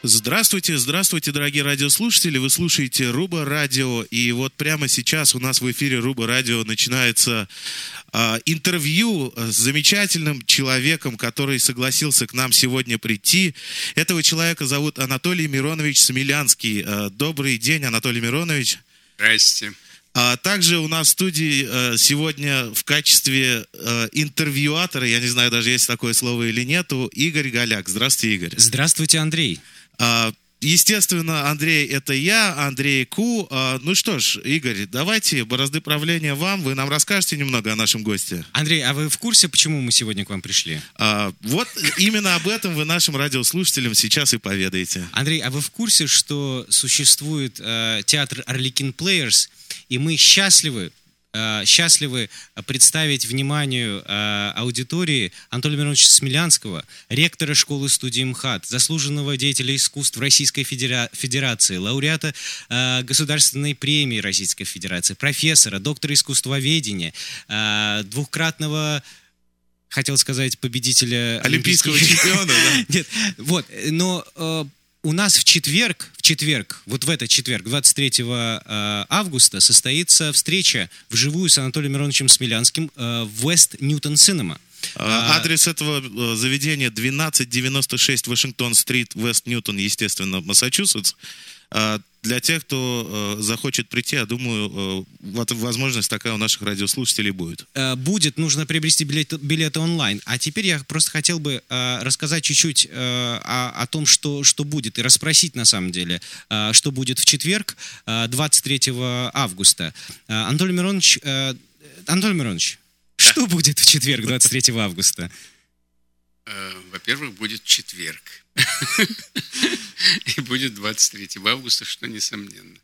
Здравствуйте, здравствуйте, дорогие радиослушатели. Вы слушаете Руба Радио. И вот прямо сейчас у нас в эфире Руба Радио начинается интервью с замечательным человеком, который согласился к нам сегодня прийти. Этого человека зовут Анатолий Миронович Смелянский. Добрый день, Анатолий Миронович. Здрасте. Также у нас в студии сегодня в качестве интервьюатора, я не знаю даже, есть такое слово или нету, Игорь Голяк. Здравствуйте, Игорь. Здравствуйте, Андрей. Естественно, Андрей — это я, Андрей Ку. Ну что ж, Игорь, давайте борозды правления вам. Вы нам расскажете немного о нашем госте. Андрей, а вы в курсе, почему мы сегодня к вам пришли? Вот именно об этом вы нашим радиослушателям сейчас и поведаете. Андрей, а вы в курсе, что существует театр Arlequin Players, и мы счастливы представить вниманию аудитории Анатолия Мироновича Смелянского, ректора школы-студии МХАТ, заслуженного деятеля искусств Российской Федерации, лауреата Государственной премии Российской Федерации, профессора, доктора искусствоведения, двукратного, хотел сказать, победителя Олимпийского чемпиона, да? Нет, вот, но у нас в четверг, вот в этот четверг, 23 августа, состоится встреча вживую с Анатолием Мироновичем Смелянским в West Newton Cinema. Адрес этого заведения 1296 Вашингтон-стрит, Вест Ньютон, естественно, Массачусетс. Для тех, кто захочет прийти, я думаю, возможность такая у наших радиослушателей будет. Нужно приобрести билеты онлайн. А теперь я просто хотел бы рассказать чуть-чуть о том, что будет, и расспросить, на самом деле, что будет в четверг, 23 августа. Анатолий Миронович, что будет в четверг, 23 августа? Во-первых, будет четверг. И будет 23 августа, что несомненно.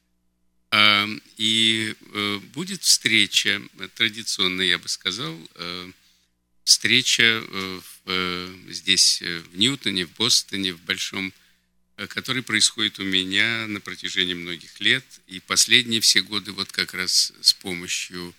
И будет встреча, традиционная, я бы сказал, встреча здесь, в Ньютоне, в Бостоне, в Большом, которая происходит у меня на протяжении многих лет. И последние все годы вот как раз с помощью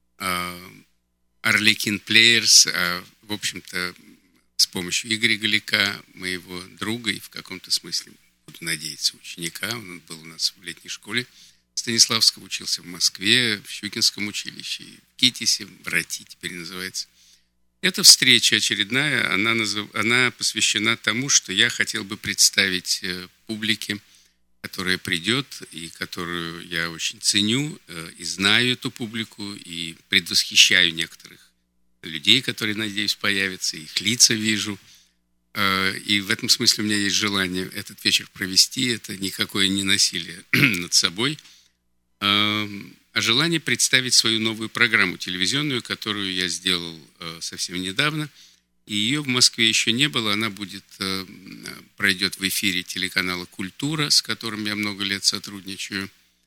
Arlequin Players, в общем-то, с помощью Игоря Голяка, моего друга и в каком-то смысле, буду надеяться, ученика. Он был у нас в летней школе Станиславского, учился в Москве, в Щукинском училище, в КИТИСе, в РАТИ теперь называется. Эта встреча очередная, она посвящена тому, что я хотел бы представить публике, которая придет и которую я очень ценю и знаю эту публику, и предвосхищаю некоторых людей, которые, надеюсь, появятся, их лица вижу. И в этом смысле у меня есть желание этот вечер провести. Это никакое не насилие над собой, а желание представить свою новую программу телевизионную, которую я сделал совсем недавно. И ее в Москве еще не было. Она пройдет в эфире телеканала «Культура», с которым я много лет сотрудничаю.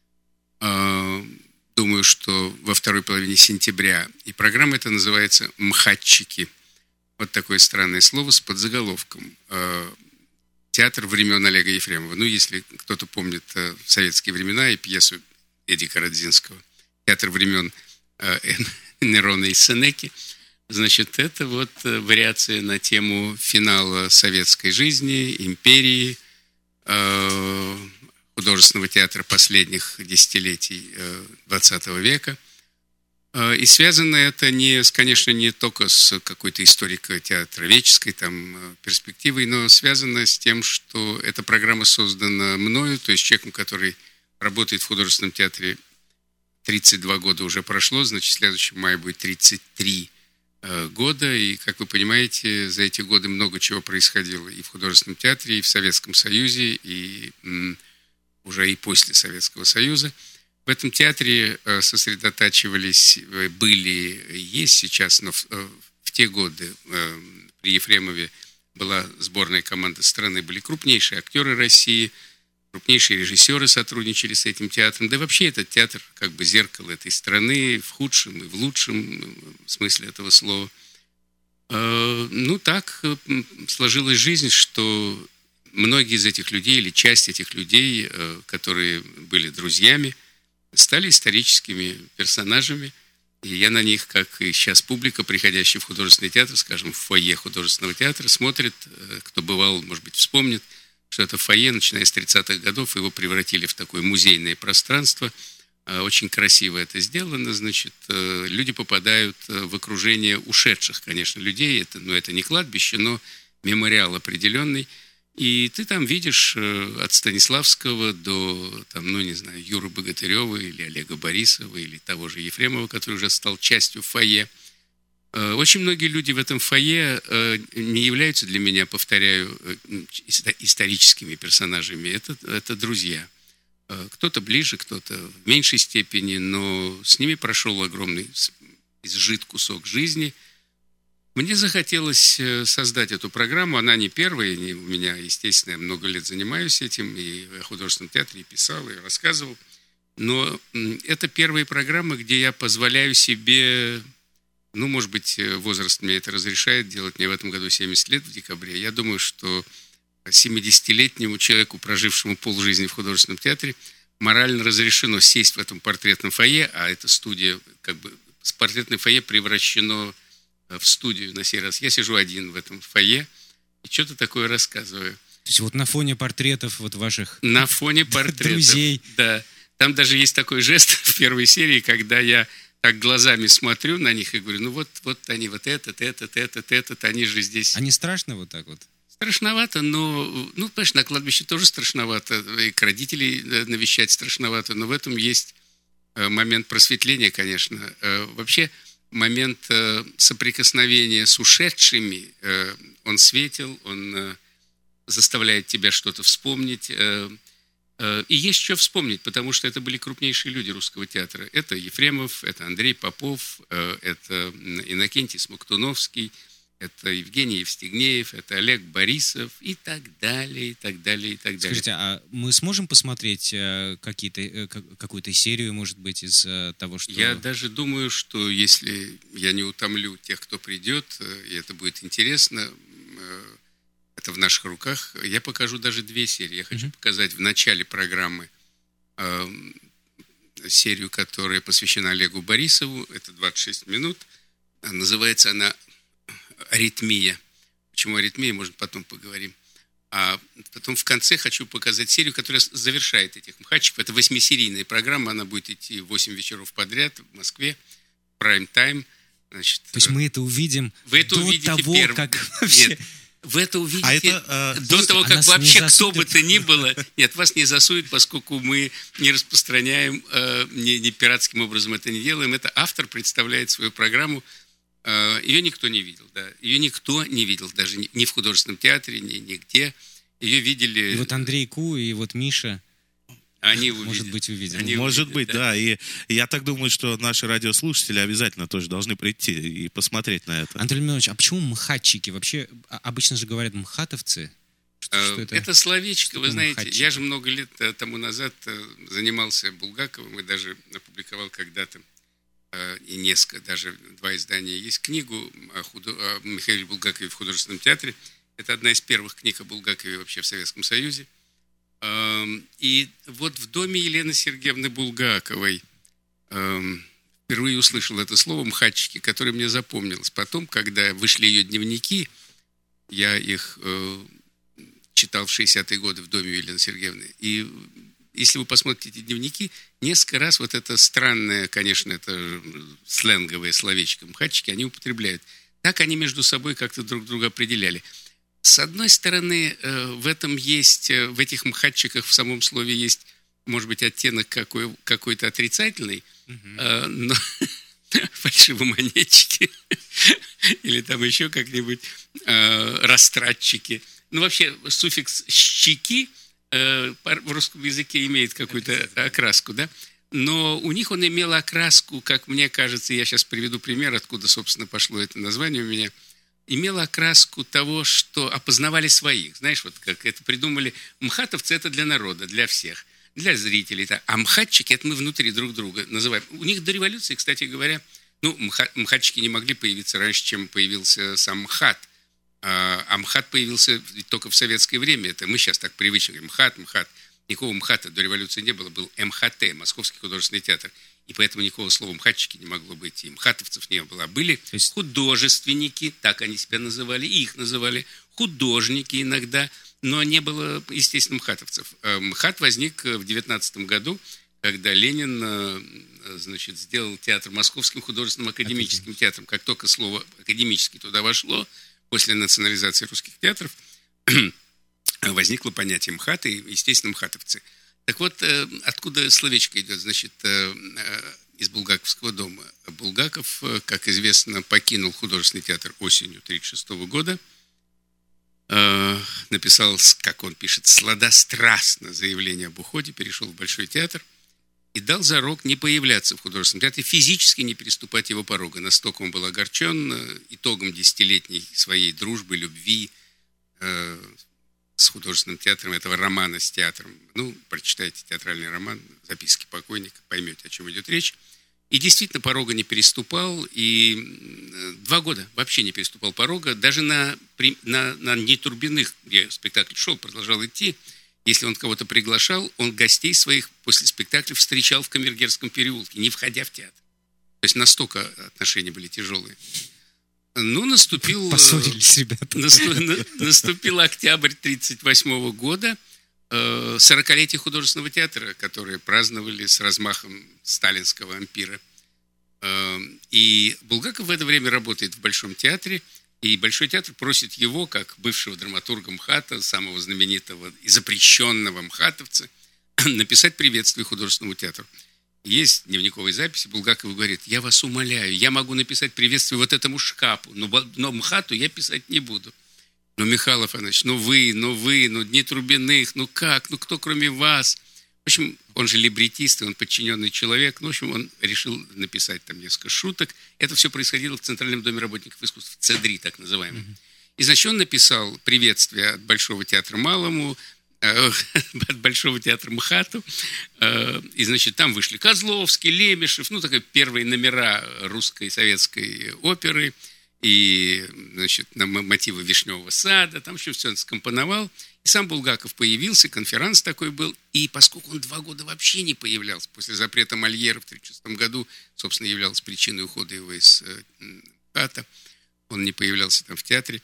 Думаю, что во второй половине сентября. И программа эта называется «МХАТчики». Вот такое странное слово с подзаголовком. Театр времен Олега Ефремова. Ну, если кто-то помнит советские времена и пьесу Эдика Радзинского «Театр времен Нерона и Сенеки», значит, это вот вариация на тему финала советской жизни, империи, художественного театра последних десятилетий XX века. И связано это, конечно, не только с какой-то историко-театроведческой перспективой, но связано с тем, что эта программа создана мною, то есть человеком, который работает в художественном театре 32 года уже прошло, значит, в следующем мае будет 33 года. И, как вы понимаете, за эти годы много чего происходило и в художественном театре, и в Советском Союзе, и уже и после Советского Союза. В этом театре сосредотачивались, есть сейчас, но в те годы при Ефремове была сборная команда страны, были крупнейшие актеры России, крупнейшие режиссеры сотрудничали с этим театром. Да и вообще этот театр как бы зеркало этой страны в худшем и в лучшем смысле этого слова. Ну, так сложилась жизнь, что многие из этих людей, или часть этих людей, которые были друзьями, стали историческими персонажами. И я на них, как и сейчас публика, приходящая в художественный театр, скажем, в фойе художественного театра, смотрит, кто бывал, может быть, вспомнит, что это фойе, начиная с 30-х годов, его превратили в такое музейное пространство. Очень красиво это сделано, значит, люди попадают в окружение ушедших, конечно, людей. Это не кладбище, но мемориал определенный. И ты там видишь от Станиславского до, не знаю, Юры Богатырева или Олега Борисова или того же Ефремова, который уже стал частью фойе. Очень многие люди в этом фойе не являются для меня, повторяю, историческими персонажами. Это друзья. Кто-то ближе, кто-то в меньшей степени, но с ними прошел огромный изжит кусок жизни. Мне захотелось создать эту программу. Она не первая. У меня, естественно, я много лет занимаюсь этим. И в художественном театре и писал, и рассказывал. Но это первая программа, где я позволяю себе... может быть, возраст мне это разрешает делать. Мне в этом году 70 лет в декабре. Я думаю, что 70-летнему человеку, прожившему полжизни в художественном театре, морально разрешено сесть в этом портретном фойе, а эта студия, с портретной фойе превращено в студию на сей раз. Я сижу один в этом фойе и что-то такое рассказываю. То есть вот на фоне портретов ваших на фоне портретов, друзей. Да. Там даже есть такой жест в первой серии, когда я так глазами смотрю на них и говорю, вот они, вот этот, они же здесь... А не страшно вот так вот? Страшновато, но, понимаешь, на кладбище тоже страшновато, и к родителей навещать страшновато, но в этом есть момент просветления, конечно. Вообще, момент соприкосновения с ушедшими, он светил, он заставляет тебя что-то вспомнить. И есть что вспомнить, потому что это были крупнейшие люди русского театра. Это Ефремов, это Андрей Попов, это Иннокентий Смоктуновский, это Евгений Евстигнеев, это Олег Борисов и так далее, и так далее, и так далее. Скажите, а мы сможем посмотреть какую-то серию, может быть, из того, что... Я даже думаю, что если я не утомлю тех, кто придет, и это будет интересно, это в наших руках, я покажу даже 2 серии. Я хочу показать в начале программы серию, которая посвящена Олегу Борисову. Это 26 минут. Называется она «Аритмия». Почему аритмия, может, потом поговорим. А потом в конце хочу показать серию, которая завершает этих МХАТчиков. Это 8-серийная программа, она будет идти 8 вечеров подряд в Москве, прайм-тайм. Значит, то есть мы это увидим до того, как вообще... Нет, вы это увидите до того, как вообще кто бы то ни было. Нет, вас не засует, поскольку мы не распространяем, не пиратским образом это не делаем. Это автор представляет свою программу. Ее никто не видел, да. Ее никто не видел, даже ни в художественном театре, нигде. Ее видели... И вот Андрей Ку, и вот Миша... Они увидят. Может быть, увидел. Может быть, да. И я так думаю, что наши радиослушатели обязательно тоже должны прийти и посмотреть на это. Анатолий Леонидович, а почему МХАТчики? Вообще, обычно же говорят МХАТовцы. Что это словечко, вы знаете. МХАТчики? Я же много лет тому назад занимался Булгаковым и даже опубликовал когда-то и несколько, даже 2 издания есть, книгу о Михаиле Булгакове в художественном театре. Это одна из первых книг о Булгакове вообще в Советском Союзе. И вот в доме Елены Сергеевны Булгаковой впервые услышал это слово «МХАТчики», которое мне запомнилось. Потом, когда вышли ее дневники, я их читал в 60-е годы в доме Елены Сергеевны. И если вы посмотрите эти дневники, несколько раз вот это странное, конечно, это сленговое словечко «МХАТчики» они употребляют. Так они между собой как-то друг друга определяли. С одной стороны, в этом есть, в этих МХАТчиках в самом слове есть, может быть, оттенок какой-то отрицательный, но фальшивомонетчики или там еще как-нибудь растратчики. Вообще, суффикс «щики» в русском языке имеет какую-то окраску, да? Но у них он имел окраску, как мне кажется, я сейчас приведу пример, откуда, собственно, пошло это название у меня, имела окраску того, что опознавали своих. Знаешь, вот как это придумали. МХАТовцы – это для народа, для всех, для зрителей. А МХАТчики – это мы внутри друг друга называем. У них до революции, кстати говоря, МХАТчики не могли появиться раньше, чем появился сам МХАТ. А МХАТ появился только в советское время. Это мы сейчас так привычно говорим МХАТ. Никакого МХАТа до революции не было. Был МХТ, Московский художественный театр. И поэтому никакого слова МХАТчики не могло быть. И МХАТовцев не было. А были художественники, так они себя называли, и их называли художники иногда. но не было, естественно, мхатовцев. МХАТ возник в 19 году, когда Ленин, значит, сделал театр Московским художественным академическим театром. Как только слово «академический» туда вошло, после национализации русских театров, возникло понятие МХАТ и, естественно, мхатовцы. Так вот, откуда словечко идет? Значит, из Булгаковского дома. Булгаков, как известно, покинул художественный театр осенью 1936 года, написал, как он пишет, сладострастно заявление об уходе, перешел в Большой театр и дал зарок не появляться в художественном театре, физически не переступать его порога. Настолько он был огорчен итогом десятилетней своей дружбы, любви с художественным театром, этого романа с театром. Ну, прочитайте театральный роман «Записки покойника», поймете, о чем идет речь. И действительно порога не переступал, и 2 года вообще не переступал порога. Даже на Нетурбиных, где спектакль шел, продолжал идти, если он кого-то приглашал, он гостей своих после спектакля встречал в Камергерском переулке, не входя в театр. То есть настолько отношения были тяжелые. Ну, Поссорились ребята. Наступил октябрь 1938 года, 40-летие художественного театра, которые праздновали с размахом сталинского ампира. И Булгаков в это время работает в Большом театре, и Большой театр просит его, как бывшего драматурга МХАТа, самого знаменитого и запрещенного мхатовца, написать приветствие художественному театру. Есть дневниковые записи, Булгаков говорит: я вас умоляю, я могу написать приветствие вот этому шкапу, но МХАТу я писать не буду. Ну, Михаил Афанасьевич, ну Дни Трубиных, ну как, ну кто кроме вас? В общем, он же либретист, он подчиненный человек. Ну, в общем, он решил написать там несколько шуток. Это все происходило в Центральном доме работников искусств, ЦДРИ так называемый. И, значит, он написал приветствие от Большого театра малому, от Большого театра МХАТу. И, значит, там вышли Козловский, Лемешев, ну, такие первые номера русской и советской оперы. И, значит, на мотивы «Вишневого сада», там еще все он скомпоновал. И сам Булгаков появился, конферанс такой был. И поскольку он 2 года вообще не появлялся, после запрета Мольера в 1936 году, собственно, являлась причиной ухода его из МХАТа, он не появлялся там в театре,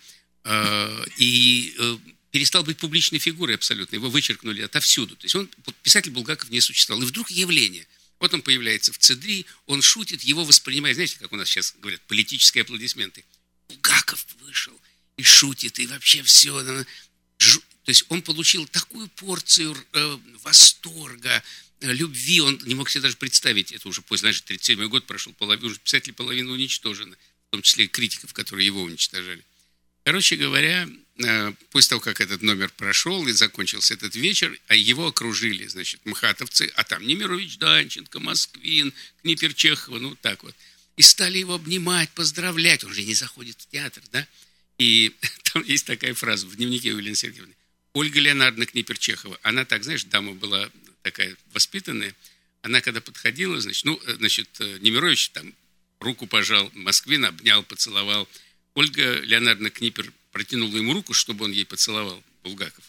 и перестал быть публичной фигурой абсолютно. Его вычеркнули отовсюду. То есть писатель Булгаков не существовал. И вдруг явление. Вот он появляется в ЦДРИ, он шутит, его воспринимают, знаете, как у нас сейчас говорят, политические аплодисменты. Булгаков вышел и шутит, и вообще все. То есть он получил такую порцию восторга, любви, он не мог себе даже представить, это уже поздно, значит, 1937 год прошел, уже писатели половина уничтожены, в том числе и критиков, которые его уничтожали. Короче говоря, после того, как этот номер прошел и закончился этот вечер, а его окружили, значит, мхатовцы, а там Немирович Данченко, Москвин, Книпер Чехова, ну так вот. И стали его обнимать, поздравлять. Он же не заходит в театр, да? И там есть такая фраза в дневнике у Елены Сергеевны. Ольга Леонардовна Книпер Чехова, она так, знаешь, дама была такая воспитанная, она когда подходила, значит, Немирович там руку пожал, Москвин обнял, поцеловал. Ольга Леонардовна Книпер протянула ему руку, чтобы он ей поцеловал, Булгаков.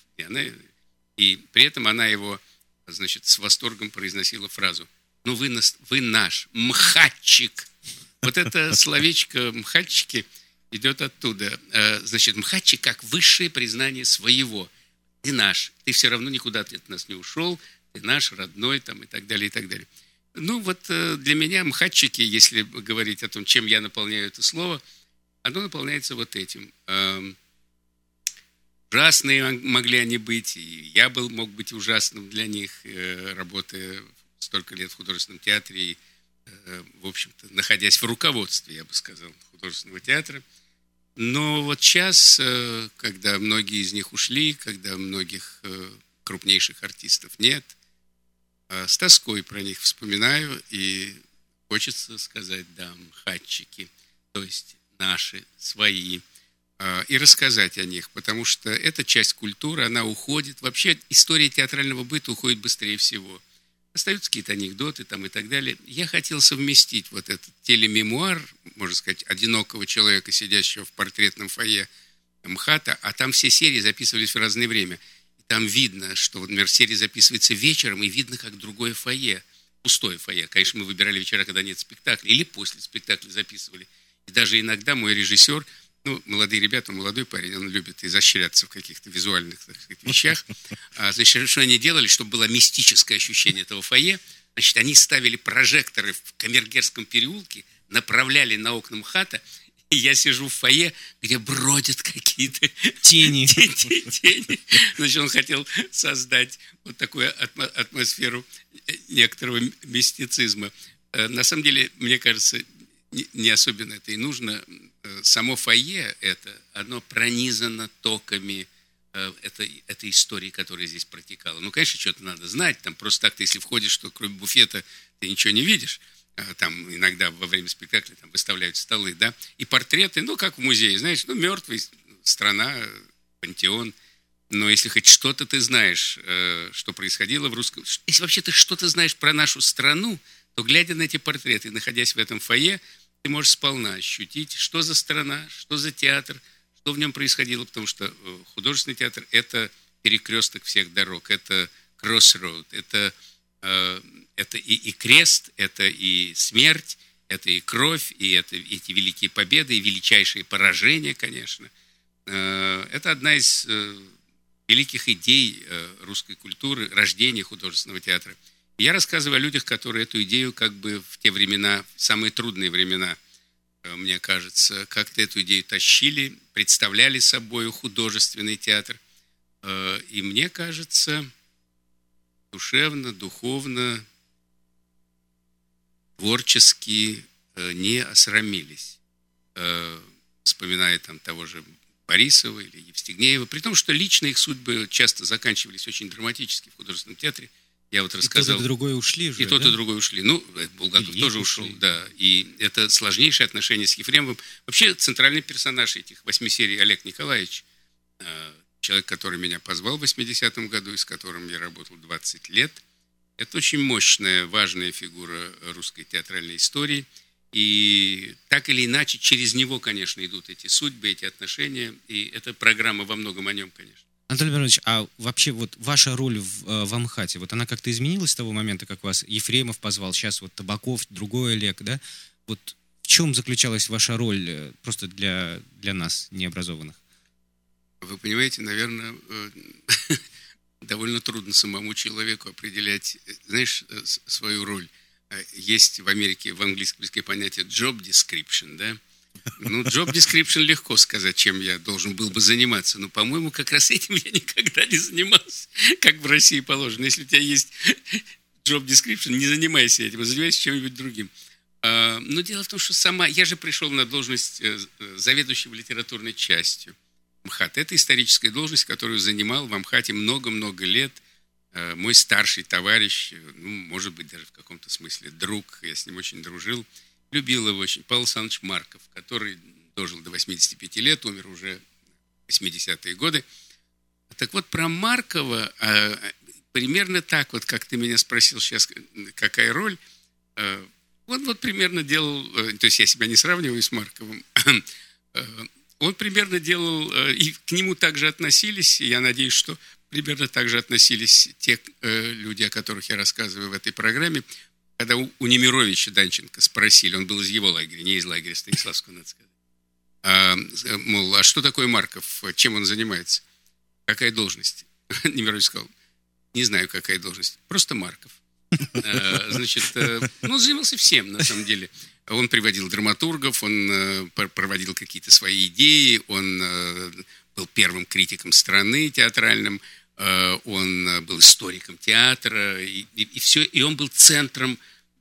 И при этом она его, значит, с восторгом произносила фразу: «Ну, вы наш МХАТчик». Вот это словечко «МХАТчики» идет оттуда. Значит, МХАТчик как высшее признание своего. Ты наш, ты все равно никуда от нас не ушел, ты наш, родной, там, и так далее, и так далее. Ну, вот для меня МХАТчики, если говорить о том, чем я наполняю это слово, оно наполняется вот этим. Ужасные могли они быть, и я мог быть ужасным для них, работая столько лет в художественном театре, и, в общем-то, находясь в руководстве, я бы сказал, художественного театра. Но вот сейчас, когда многие из них ушли, когда многих крупнейших артистов нет, с тоской про них вспоминаю, и хочется сказать, да, МХАТчики, то есть наши, свои, и рассказать о них, потому что эта часть культуры, она уходит. Вообще история театрального быта уходит быстрее всего. Остаются какие-то анекдоты там и так далее. Я хотел совместить вот этот телемемуар, можно сказать, одинокого человека, сидящего в портретном фойе МХАТа, а там все серии записывались в разное время. И там видно, что, например, серия записывается вечером, и видно, как другое фойе, пустое фойе. Конечно, мы выбирали вечера, когда нет спектакля, или после спектакля записывали. И даже иногда мой режиссер Ну, молодые ребята, молодой парень, он любит изощряться в каких-то визуальных, так сказать, вещах. Значит, что они делали, чтобы было мистическое ощущение этого фойе? Значит, они ставили прожекторы в Камергерском переулке, направляли на окна МХАТа, и я сижу в фойе, где бродят какие-то Тени. тени. Значит, он хотел создать вот такую атмосферу некоторого мистицизма. На самом деле, мне кажется, не особенно это и нужно. Само фойе оно пронизано токами этой истории, которая здесь протекала. Ну, конечно, что-то надо знать. Там просто так ты, если входишь, то кроме буфета ты ничего не видишь. Там иногда во время спектакля там выставляют столы, да, и портреты, ну, как в музее, знаешь, ну, мертвая страна, пантеон. Но если хоть что-то ты знаешь, что происходило в русском... Если вообще ты что-то знаешь про нашу страну, то, глядя на эти портреты, находясь в этом фойе, ты можешь сполна ощутить, что за страна, что за театр, что в нем происходило, потому что художественный театр – это перекресток всех дорог, это crossroad, это и крест, это и смерть, это и кровь, и это эти великие победы, и величайшие поражения, конечно. Это одна из великих идей русской культуры, рождения художественного театра. Я рассказываю о людях, которые эту идею как бы в те времена, в самые трудные времена, мне кажется, как-то эту идею тащили, представляли собой художественный театр. И мне кажется, душевно, духовно, творчески не осрамились, вспоминая там того же Борисова или Евстигнеева, при том, что лично их судьбы часто заканчивались очень драматически в художественном театре. Я вот рассказал. И тот, и другой ушли уже, и тот, и другой ушли. Ну, Булгаков тоже ушел, да. И это сложнейшие отношения с Ефремовым. Вообще, центральный персонаж этих 8 серий Олег Николаевич, человек, который меня позвал в 80-м году, и с которым я работал 20 лет. Это очень мощная, важная фигура русской театральной истории. И так или иначе, через него, конечно, идут эти судьбы, эти отношения. И эта программа во многом о нем, конечно. Анатолий Миронович, а вообще вот ваша роль в МХАТе, вот она как-то изменилась с того момента, как вас Ефремов позвал, сейчас вот Табаков, другой Олег, да? Вот в чем заключалась ваша роль просто для нас, необразованных? Вы понимаете, наверное, довольно трудно самому человеку определять, знаешь, свою роль. Есть в Америке, в английском языке понятие job description, да? Ну, job description легко сказать, чем я должен был бы заниматься. Но, по-моему, как раз этим я никогда не занимался, как в России положено. Если у тебя есть job description, не занимайся этим, а занимайся чем-нибудь другим. Но дело в том, что я же пришел на должность заведующего литературной частью МХАТа. Это историческая должность, которую занимал в МХАТе много-много лет мой старший товарищ, ну, может быть, даже в каком-то смысле друг, я с ним очень дружил. Любил его очень. Павел Александрович Марков, который дожил до 85 лет, умер уже в 80-е годы. Так вот, про Маркова примерно так, вот как ты меня спросил сейчас, какая роль, он вот примерно делал, то есть я себя не сравниваю с Марковым, он примерно делал, и к нему также относились, и я надеюсь, что примерно так же относились те люди, о которых я рассказываю в этой программе. Когда у Немировича Данченко спросили, он был из его лагеря, не из лагеря Станиславского, надо сказать, мол, а что такое Марков, чем он занимается, какая должность? Немирович сказал, не знаю, какая должность, просто Марков. Значит, ну, он занимался всем, на самом деле. Он приводил драматургов, он проводил какие-то свои идеи, он был первым критиком страны театральным, он был историком театра, и все, и он был центром.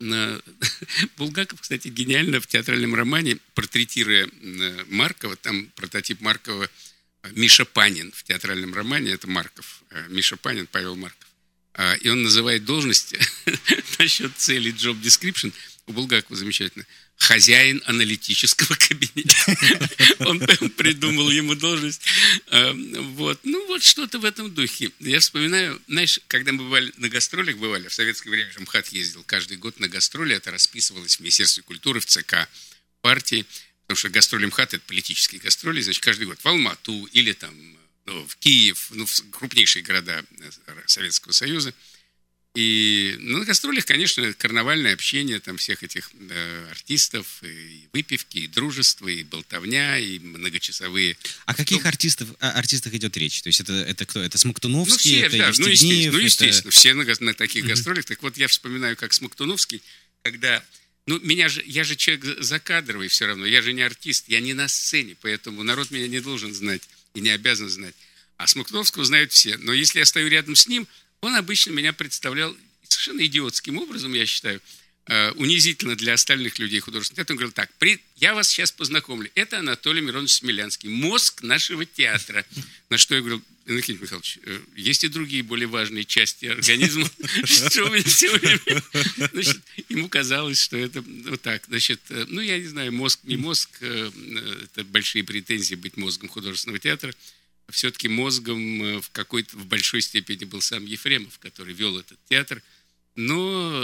Булгаков, кстати, гениально в театральном романе, портретируя Маркова, там прототип Маркова Миша Панин в театральном романе, это Марков, Миша Панин, Павел Марков. И он называет должность насчет цели job description, у Булгакова замечательно, хозяин аналитического кабинета. Он придумал ему должность. Вот. Ну, вот что-то в этом духе. Я вспоминаю, знаешь, когда мы бывали на гастролях, в советское время же МХАТ ездил каждый год на гастроли, это расписывалось в Министерстве культуры, в ЦК партии, потому что гастроли МХАТ – это политические гастроли, значит, каждый год в Алмату или там в Киев, в крупнейшие города Советского Союза. И на гастролях, конечно, карнавальное общение там всех этих артистов, и выпивки, и дружество, и болтовня, и многочасовые... О каких артистах идет речь? То есть это кто? Это Смоктуновский, все, это да, Евстигнеев? естественно, все на таких гастролях. Так вот, я вспоминаю, как Смоктуновский, когда... я же человек закадровый все равно, я же не артист, я не на сцене, поэтому народ меня не должен знать и не обязан знать. А Смоктуновского знают все. Но если я стою рядом с ним, он обычно меня представлял совершенно идиотским образом, я считаю, унизительно для остальных людей художественного театра. Он говорил так: я вас сейчас познакомлю. Это Анатолий Миронович Смелянский, мозг нашего театра. На что я говорил: Иннокентий Михайлович, есть и другие более важные части организма. Что вы все время... Значит, ему казалось, что это вот так. Значит, я не знаю, мозг, не мозг, это большие претензии быть мозгом художественного театра. Все-таки мозгом в большой степени был сам Ефремов, который вел этот театр. Но,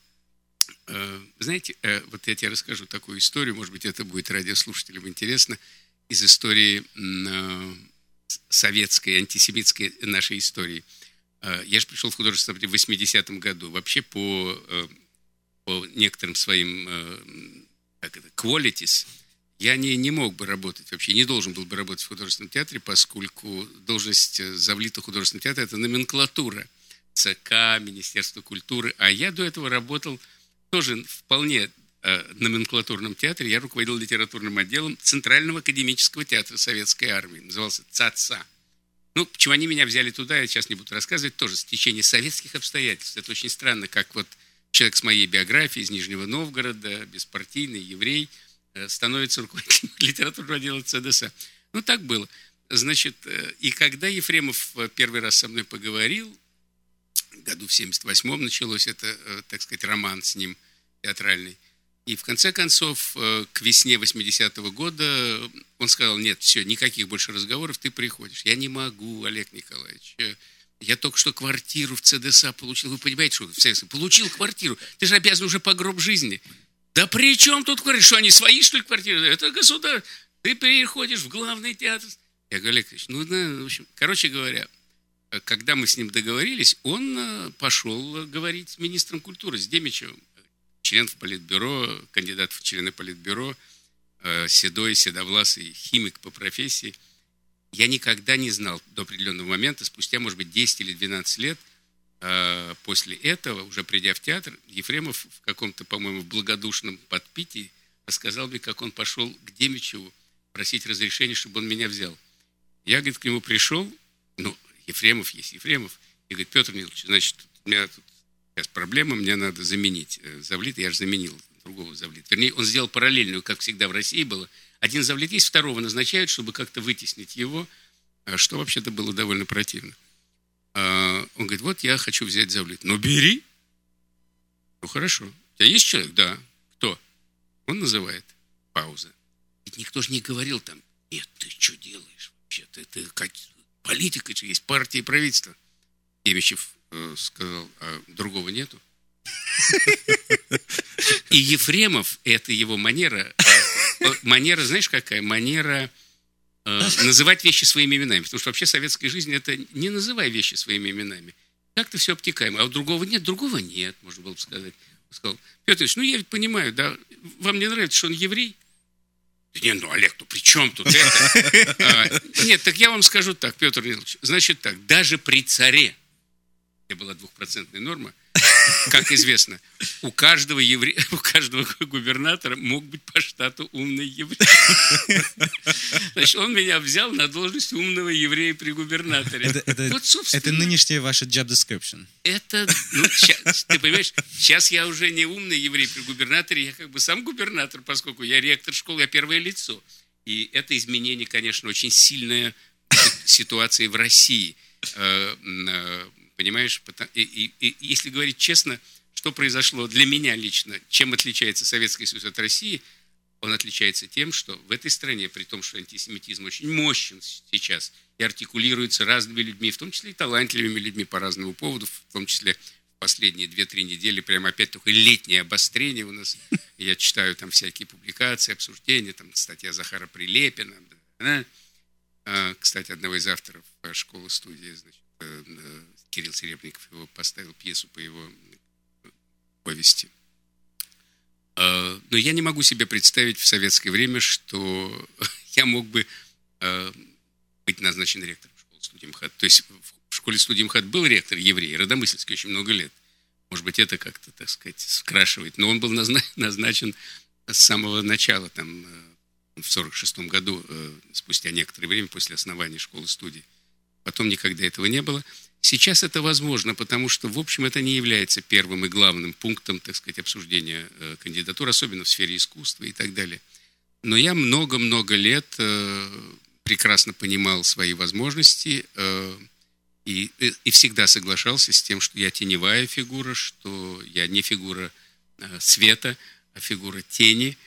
знаете, вот я тебе расскажу такую историю, может быть, это будет радиослушателям интересно, из истории советской, антисемитской нашей истории. Я же пришел в художественное в 80-м году. Вообще по некоторым своим qualities я не мог бы работать, вообще не должен был бы работать в художественном театре, поскольку должность завлита художественного театра – это номенклатура ЦК, Министерства культуры. А я до этого работал тоже вполне номенклатурном театре. Я руководил литературным отделом Центрального академического театра Советской Армии. Назывался ЦАЦА. Почему они меня взяли туда, я сейчас не буду рассказывать, тоже с течения советских обстоятельств. Это очень странно, как вот человек с моей биографией из Нижнего Новгорода, беспартийный еврей, становится руководителем литературного отдела ЦДСА. Так было. Значит, и когда Ефремов первый раз со мной поговорил, году в 78-м началось это, так сказать, роман с ним театральный. И в конце концов, к весне 80-го года он сказал: нет, все, никаких больше разговоров, ты приходишь. Я не могу, Олег Николаевич. Я только что квартиру в ЦДСА получил. Вы понимаете, что в ЦДСА? Получил квартиру. Ты же обязан уже по гроб жизни. Да при чем тут квартиры? Что, они свои, что ли, квартиры? Это государство. Ты переходишь в главный театр. Я говорю: Олег Ильич, в общем, короче говоря, когда мы с ним договорились, он пошел говорить с министром культуры, с Демичевым, член в Политбюро, кандидат в члены Политбюро, седой, седовласый химик по профессии. Я никогда не знал до определенного момента, спустя, может быть, 10 или 12 лет, после этого, уже придя в театр, Ефремов в каком-то, по-моему, в благодушном подпитии рассказал мне, как он пошел к Демичеву просить разрешения, чтобы он меня взял. Я, говорит, к нему пришел, Ефремов есть Ефремов, и говорит: Петр Нилович, значит, у меня тут сейчас проблема, мне надо заменить завлит, я же заменил другого завлита. Вернее, он сделал параллельную, как всегда в России было. Один завлит есть, второго назначают, чтобы как-то вытеснить его, что вообще-то было довольно противно. Он говорит: вот я хочу взять завлит. Бери. Хорошо. У тебя есть человек? Да. Кто? Он называет. Пауза. Ведь никто же не говорил там: нет, ты что делаешь вообще-то? Это как... Политика же есть, партия и правительство. Демичев сказал: а другого нету. И Ефремов, это его манера. Манера, знаешь, какая? Манера называть вещи своими именами. Потому что вообще советская жизнь — это не называй вещи своими именами. Как-то все обтекаемо. А у другого нет, можно было бы сказать. Он сказал: Петр Ильич, я ведь понимаю, да, вам не нравится, что он еврей? Нет, Олег, при чем тут это? Нет, так я вам скажу так, Петр Ильич. Значит так, даже при царе, где была 2% норма, как известно, у каждого губернатора мог быть по штату умный еврей. Значит, он меня взял на должность умного еврея при губернаторе. Это нынешняя ваша job description. Это, ты понимаешь, сейчас я уже не умный еврей при губернаторе, я как бы сам губернатор, поскольку я ректор школы, я первое лицо. И это изменение, конечно, очень сильная ситуация в России. Понимаешь? И если говорить честно, что произошло для меня лично, чем отличается Советский Союз от России, он отличается тем, что в этой стране, при том, что антисемитизм очень мощен сейчас и артикулируется разными людьми, в том числе и талантливыми людьми по разному поводу, в том числе в последние 2-3 недели, прямо опять только летнее обострение у нас. Я читаю там всякие публикации, обсуждения, там статья Захара Прилепина. Кстати, одного из авторов школы-студии, значит, Кирилл Серебренников, его поставил пьесу по его повести. Но я не могу себе представить в советское время, что я мог бы быть назначен ректором школы-студии МХАТ. То есть в школе-студии МХАТ был ректор еврей, Родомысльский, очень много лет. Может быть, это как-то, так сказать, скрашивает. Но он был назначен с самого начала, там, в 1946 году, спустя некоторое время после основания школы-студии. Потом никогда этого не было. Сейчас это возможно, потому что, в общем, это не является первым и главным пунктом, так сказать, обсуждения кандидатур, особенно в сфере искусства и так далее. Но я много-много лет прекрасно понимал свои возможности и всегда соглашался с тем, что я теневая фигура, что я не фигура света, а фигура тени.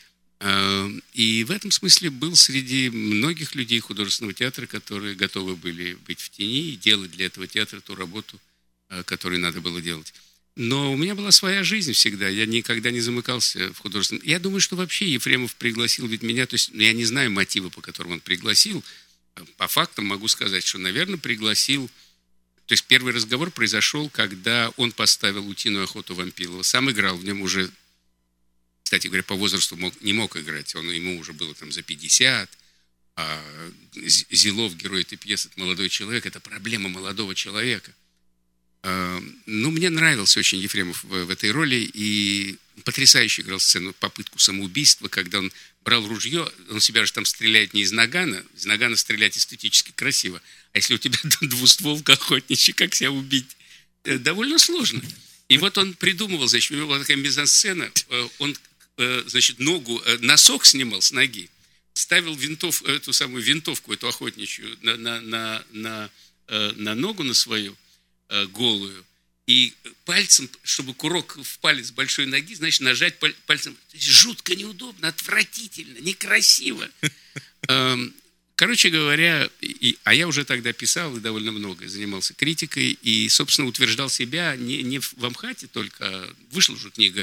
И в этом смысле был среди многих людей художественного театра, которые готовы были быть в тени и делать для этого театра ту работу, которую надо было делать. Но у меня была своя жизнь всегда, я никогда не замыкался в художественном. Я думаю, что вообще Ефремов пригласил ведь меня, то есть я не знаю мотива, по которым он пригласил. По фактам могу сказать, что, наверное, пригласил. То есть первый разговор произошел, когда он поставил «Утиную охоту» Вампилова. Сам играл в нем уже, кстати говоря, по возрасту не мог играть. Ему уже было там за 50. А Зилов, герой этой пьесы, это молодой человек. Это проблема молодого человека. Ну, мне нравился очень Ефремов в этой роли. И потрясающе играл сцену «Попытку самоубийства», когда он брал ружье. Он себя же там стреляет не из нагана. Из нагана стрелять эстетически красиво. А если у тебя двустволка охотничья, как себя убить? Довольно сложно. И вот он придумывал, значит, у него была такая мизансцена, он, значит, носок снимал с ноги, ставил эту самую винтовку, эту охотничью, на ногу на свою голую, и пальцем, чтобы курок в палец большой ноги, значит, нажать пальцем. Жутко неудобно, отвратительно, некрасиво. Короче говоря, а я уже тогда писал и довольно много, занимался критикой, и, собственно, утверждал себя не в МХАТе только, вышла уже книга,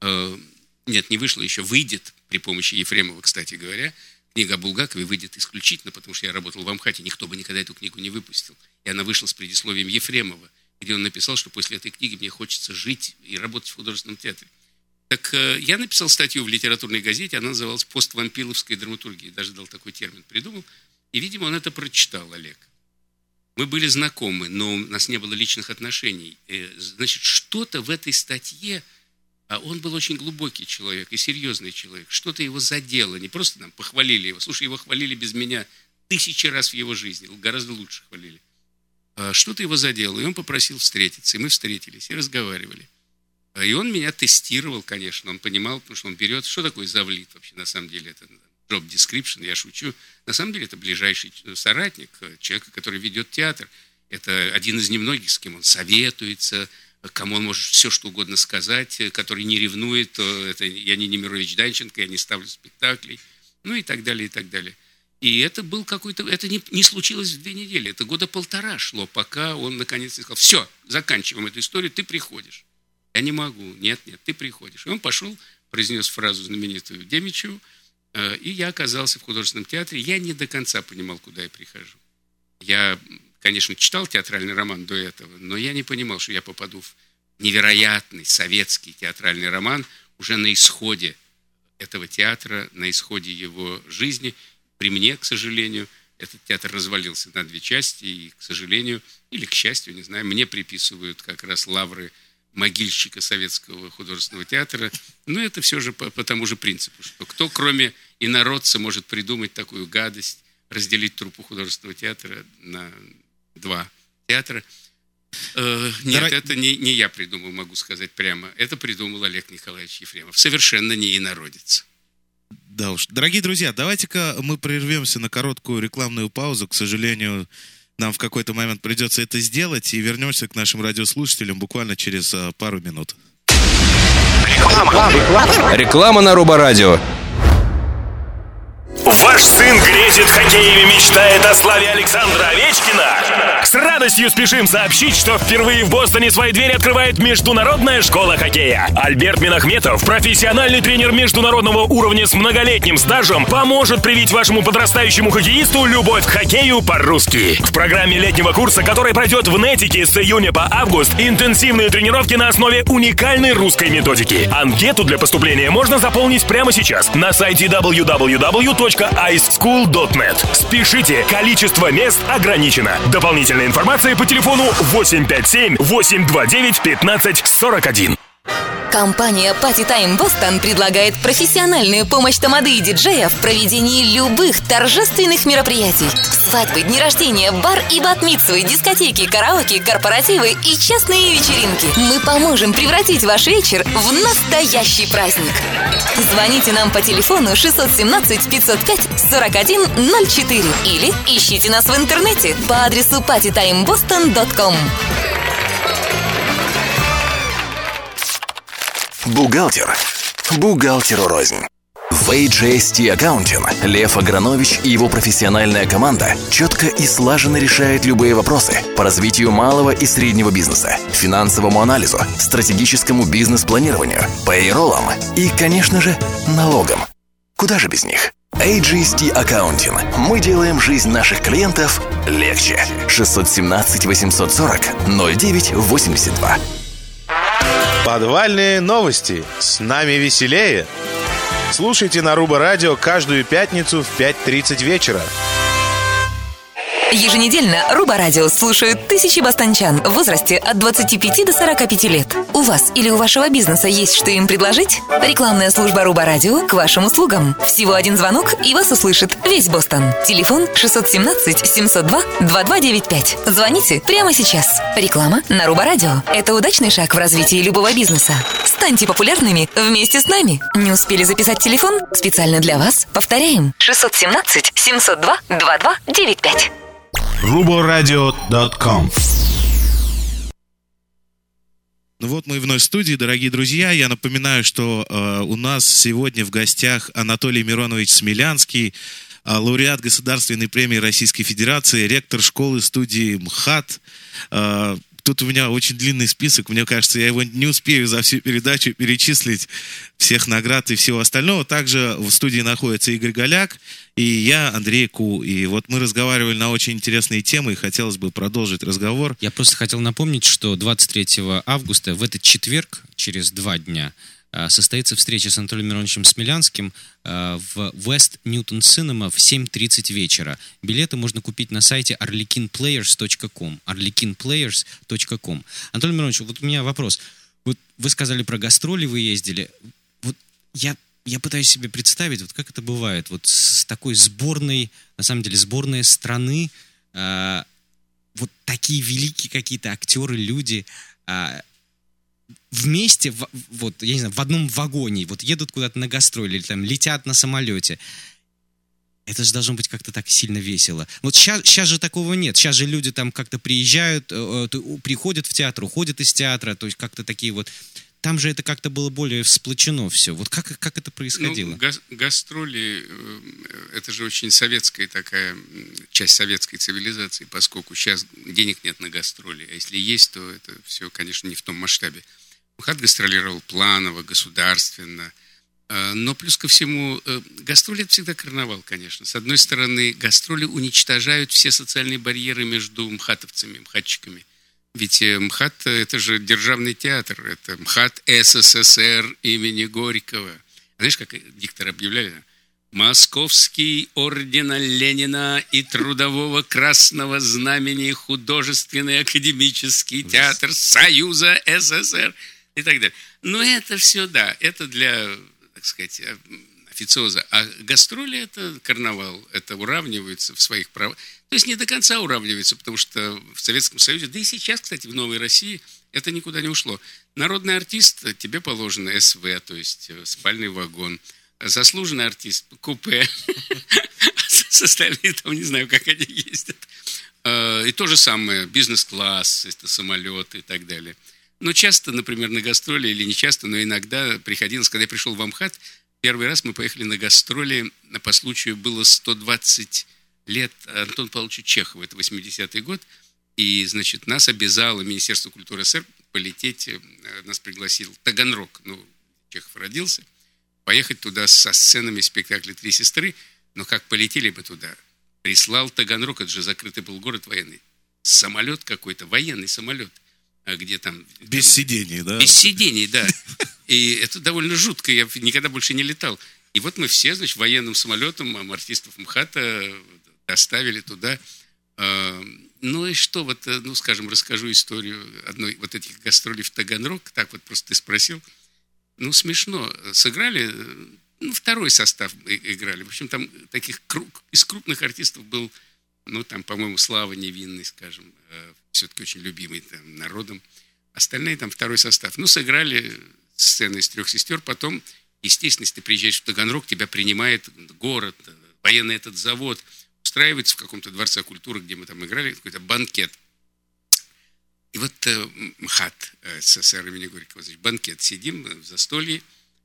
нет, не вышла еще, выйдет при помощи Ефремова, кстати говоря, книга о Булгакове выйдет исключительно, потому что я работал в МХАТе, никто бы никогда эту книгу не выпустил, и она вышла с предисловием Ефремова, где он написал, что после этой книги мне хочется жить и работать в художественном театре. Так я написал статью в литературной газете, она называлась «Поствампиловская драматургия», даже дал такой термин, придумал. И, видимо, он это прочитал, Олег. Мы были знакомы, но у нас не было личных отношений. Значит, что-то в этой статье, а он был очень глубокий человек и серьезный человек, что-то его задело, не просто нам похвалили его. Слушай, его хвалили без меня 1000 раз в его жизни, гораздо лучше хвалили. Что-то его задело, и он попросил встретиться, и мы встретились, и разговаривали. И он меня тестировал, конечно, он понимал, потому что он берет, что такое завлит вообще, на самом деле, это job description, я шучу. На самом деле это ближайший соратник, человека, который ведет театр. Это один из немногих, с кем он советуется, кому он может все, что угодно сказать, который не ревнует. Это я не Немирович Данченко, я не ставлю спектаклей, ну и так далее, и так далее. И это был какой-то... Это не случилось в 2 недели, это 1.5 года шло, пока он наконец сказал: все, заканчиваем эту историю, ты приходишь. Я не могу, нет, ты приходишь. И он пошел, произнес фразу знаменитую Демичеву, и я оказался в художественном театре. Я не до конца понимал, куда я прихожу. Я, конечно, читал театральный роман до этого, но я не понимал, что я попаду в невероятный советский театральный роман уже на исходе этого театра, на исходе его жизни. При мне, к сожалению, этот театр развалился на 2 части, и, к сожалению, или к счастью, не знаю, мне приписывают как раз лавры могильщика советского художественного театра. Но это все же по тому же принципу, что кто, кроме инородца, может придумать такую гадость, разделить труппу художественного театра на 2 театра. Нет, это не я придумал, могу сказать прямо. Это придумал Олег Николаевич Ефремов. Совершенно не инородец. Да уж. Дорогие друзья, давайте-ка мы прервемся на короткую рекламную паузу. К сожалению, нам в какой-то момент придется это сделать, и вернемся к нашим радиослушателям буквально через пару минут. Реклама на Роборадио. Ваш сын грезит хоккеем и мечтает о славе Александра Овечкина? С радостью спешим сообщить, что впервые в Бостоне свои двери открывает Международная школа хоккея. Альберт Минахметов, профессиональный тренер международного уровня с многолетним стажем, поможет привить вашему подрастающему хоккеисту любовь к хоккею по-русски. В программе летнего курса, который пройдет в Нетике с июня по август, интенсивные тренировки на основе уникальной русской методики. Анкету для поступления можно заполнить прямо сейчас на сайте www.iceschool.net. Спешите, количество мест ограничено. Дополнительная информация по телефону 857-829-1541. Компания Party Time Boston предлагает профессиональную помощь тамады и диджея в проведении любых торжественных мероприятий. Свадьбы, дни рождения, бар и бат-мицвы, дискотеки, караоке, корпоративы и частные вечеринки. Мы поможем превратить ваш вечер в настоящий праздник. Звоните нам по телефону 617-505-4104 или ищите нас в интернете по адресу partytimeboston.com. Бухгалтер. Бухгалтеру рознь. В AJST Accounting Лев Агранович и его профессиональная команда четко и слаженно решают любые вопросы по развитию малого и среднего бизнеса, финансовому анализу, стратегическому бизнес-планированию, пейроллам и, конечно же, налогам. Куда же без них? AJST Accounting. Мы делаем жизнь наших клиентов легче. 617-840-0982. Подвальные новости. С нами веселее. Слушайте на Руба Радио каждую пятницу в 5:30 вечера. Еженедельно Руба Радио слушают тысячи бостончан в возрасте от 25 до 45 лет. У вас или у вашего бизнеса есть что им предложить? Рекламная служба Руба Радио к вашим услугам. Всего один звонок, и вас услышит весь Бостон. Телефон 617-702-2295. Звоните прямо сейчас. Реклама на Руба Радио. Это удачный шаг в развитии любого бизнеса. Станьте популярными вместе с нами. Не успели записать телефон? Специально для вас повторяем. 617-702-2295. ruboradio.com. Ну вот мы вновь в студии, дорогие друзья. Я напоминаю, что у нас сегодня в гостях Анатолий Миронович Смелянский, лауреат Государственной премии Российской Федерации, ректор школы-студии МХАТ. Тут у меня очень длинный список. Мне кажется, я его не успею за всю передачу перечислить, всех наград и всего остального. Также в студии находится Игорь Голяк и я, Андрей Ку. И вот мы разговаривали на очень интересные темы, и хотелось бы продолжить разговор. Я просто хотел напомнить, что 23 августа, в этот четверг, через 2 дня, состоится встреча с Анатолием Мироновичем Смелянским в West Newton Cinema в 7:30 вечера. Билеты можно купить на сайте arlekinplayers.com. arlekinplayers.com. Анатолий Миронович, вот у меня вопрос. Вот вы сказали про гастроли, вы ездили. Вот я пытаюсь себе представить, вот как это бывает. Вот с такой сборной, на самом деле, сборной страны, вот такие великие какие-то актеры, люди, вместе, вот, я не знаю, в одном вагоне, вот едут куда-то на гастроли или там летят на самолете. Это же должно быть как-то так сильно весело. Вот сейчас же такого нет. Сейчас же люди там как-то приезжают, приходят в театр, уходят из театра, то есть как-то такие вот... Там же это как-то было более всплочено все. Вот как это происходило? Ну, гастроли, это же очень советская такая часть советской цивилизации, поскольку сейчас денег нет на гастроли. А если есть, то это все, конечно, не в том масштабе. МХАТ гастролировал планово, государственно. Но плюс ко всему, гастроли — это всегда карнавал, конечно. С одной стороны, гастроли уничтожают все социальные барьеры между мхатовцами, мхатчиками. Ведь МХАТ — это же державный театр, это МХАТ СССР имени Горького. Знаешь, как диктор объявляли? Московский орден Ленина и Трудового Красного Знамени художественный академический театр Союза СССР и так далее. Но это все, да, это для, так сказать, официоза. А гастроли — это карнавал, это уравнивается в своих правах. То есть не до конца уравнивается, потому что в Советском Союзе, да и сейчас, кстати, в Новой России, это никуда не ушло. Народный артист, тебе положено СВ, то есть спальный вагон. Заслуженный артист, купе. Остальные там, не знаю, как они ездят. И то же самое, бизнес-класс, это самолеты и так далее. Но часто, например, на гастроли, или не часто, но иногда приходилось, когда я пришел в МХАТ, первый раз мы поехали на гастроли, по случаю было 120 лет Антону Павловичу Чехову, это 80-й год, и, значит, нас обязало Министерство культуры СССР полететь, нас пригласил Таганрог, Чехов родился, поехать туда со сценами спектакля «Три сестры», но как полетели бы туда, прислал Таганрог, это же закрытый был город военный, самолет какой-то, военный самолет, где там... Без сидений, да? Без сидений, да. И это довольно жутко, я никогда больше не летал. И вот мы все, значит, военным самолетом артистов МХАТа доставили туда. Ну и что, вот, скажем, расскажу историю одной вот этих гастролей в Таганрог. Так вот просто ты спросил. Смешно. Сыграли, второй состав играли. В общем, там таких из крупных артистов был, там, по-моему, Слава Невинный, скажем, все-таки очень любимый там, народом. Остальные там второй состав. Сыграли сцены из «Трех сестер». Потом, естественно, если ты приезжаешь в Таганрог, тебя принимает город, военный этот завод, устраивается в каком-то дворце культуры, где мы там играли, какой-то банкет. И вот МХАТ СССР имени Горького, значит, банкет. Сидим в застолье,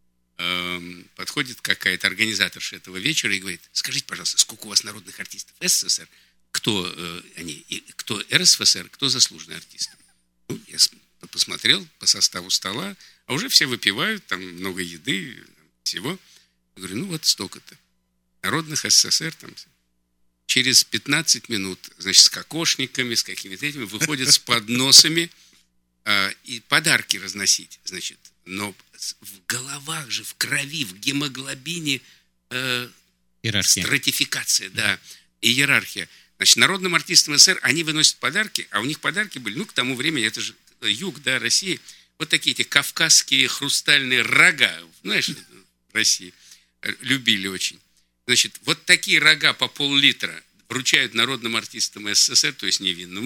подходит какая-то организаторша этого вечера и говорит: скажите, пожалуйста, сколько у вас народных артистов СССР? Кто они? Кто РСФСР, кто заслуженные артисты? Я посмотрел по составу стола, а уже все выпивают, там много еды, всего. Я говорю, вот столько-то. Народных СССР там. Через 15 минут, значит, с кокошниками, с какими-то этими, выходят с подносами и подарки разносить, значит. Но в головах же, в крови, в гемоглобине стратификация, да, и иерархия. Значит, народным артистам СССР они выносят подарки, а у них подарки были, к тому времени, это же юг, да, России, вот такие эти кавказские хрустальные рога, знаешь, в России любили очень. Значит, вот такие рога по пол-литра вручают народным артистам СССР, то есть невинным.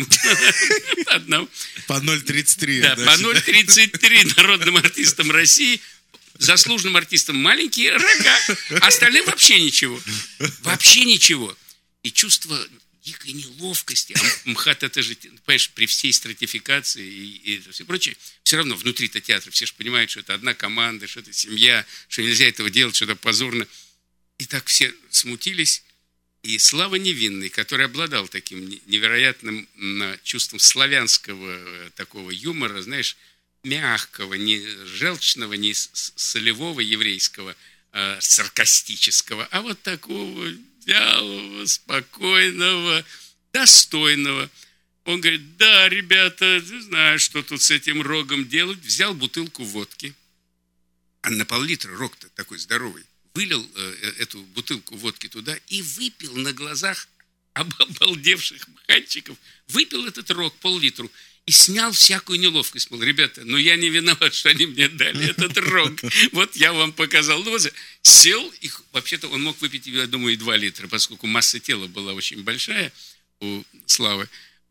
По 0,33. Да, по 0,33 народным артистам России, заслуженным артистам маленькие рога, а остальным вообще ничего. Вообще ничего. И чувство дикой неловкости. А МХАТ это же, понимаешь, при всей стратификации и все прочее, все равно внутри-то театра все же понимают, что это одна команда, что это семья, что нельзя этого делать, что это позорно. И так все смутились. И Слава Невинный, который обладал таким невероятным чувством славянского такого юмора, знаешь, мягкого, не желчного, не солевого еврейского, саркастического, а вот такого вялого, спокойного, достойного. Он говорит: да, ребята, не знаю, что тут с этим рогом делать. Взял бутылку водки, а на пол-литра рог-то такой здоровый, вылил эту бутылку водки туда и выпил на глазах обалдевших мхатчиков, выпил этот рог пол-литру и снял всякую неловкость. Мол, ребята, я не виноват, что они мне дали этот рог. Вот я вам показал. Сел, и вообще-то он мог выпить, я думаю, и 2 литра, поскольку масса тела была очень большая у Славы.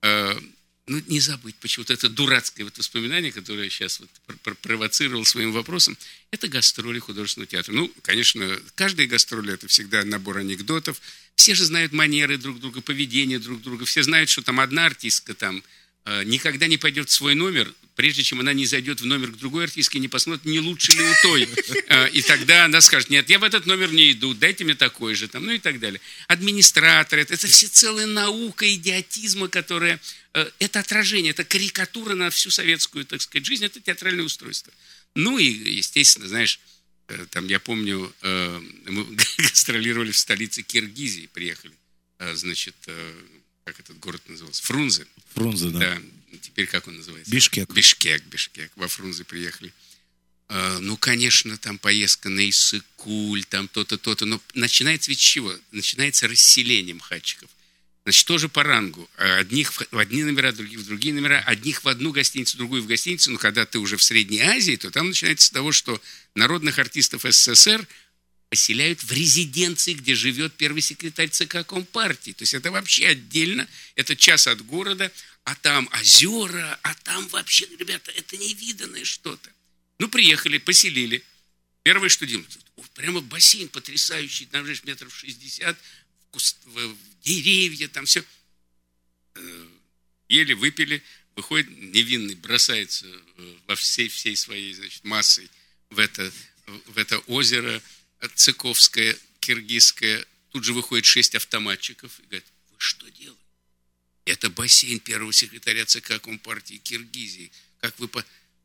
Не забыть почему-то это дурацкое воспоминание, которое я сейчас провоцировал своим вопросом, это гастроли художественного театра. Конечно, каждая гастроль – это всегда набор анекдотов. Все же знают манеры друг друга, поведение друг друга. Все знают, что там одна артистка там никогда не пойдет в свой номер, прежде чем она не зайдет в номер к другой артистке, не посмотрит, не лучше ли у той. И тогда она скажет: нет, я в этот номер не иду, дайте мне такой же, и так далее. Администраторы, это все целая наука идиотизма, которая... Это отражение, это карикатура на всю советскую, так сказать, жизнь, это театральное устройство. И, естественно, знаешь, там, я помню, мы гастролировали в столице Киргизии, приехали, значит, как этот город назывался? Фрунзе. Фрунзе, да. Да, теперь как он называется? Бишкек. Бишкек. Во Фрунзе приехали. Конечно, там поездка на Иссык-Куль, там то-то, то-то. Но начинается ведь с чего? Начинается расселение мхатчиков. Значит, тоже по рангу. Одних в одни номера, других в другие номера. Одних в одну гостиницу, другую в гостиницу. Но когда ты уже в Средней Азии, то там начинается с того, что народных артистов СССР поселяют в резиденции, где живет первый секретарь ЦК Компартии. То есть это вообще отдельно. Это час от города. А там озера, а там вообще, ребята, это невиданное что-то. Приехали, поселили. Первое, что делают, прямо бассейн потрясающий, там же метров 60, в деревья, там все. Ели, выпили, выходит Невинный, бросается во всей своей, значит, массой в это озеро, цыковская, киргизская. Тут же выходит 6 автоматчиков и говорят: вы что делаете? Это бассейн первого секретаря ЦК Компартии Киргизии. Как вы...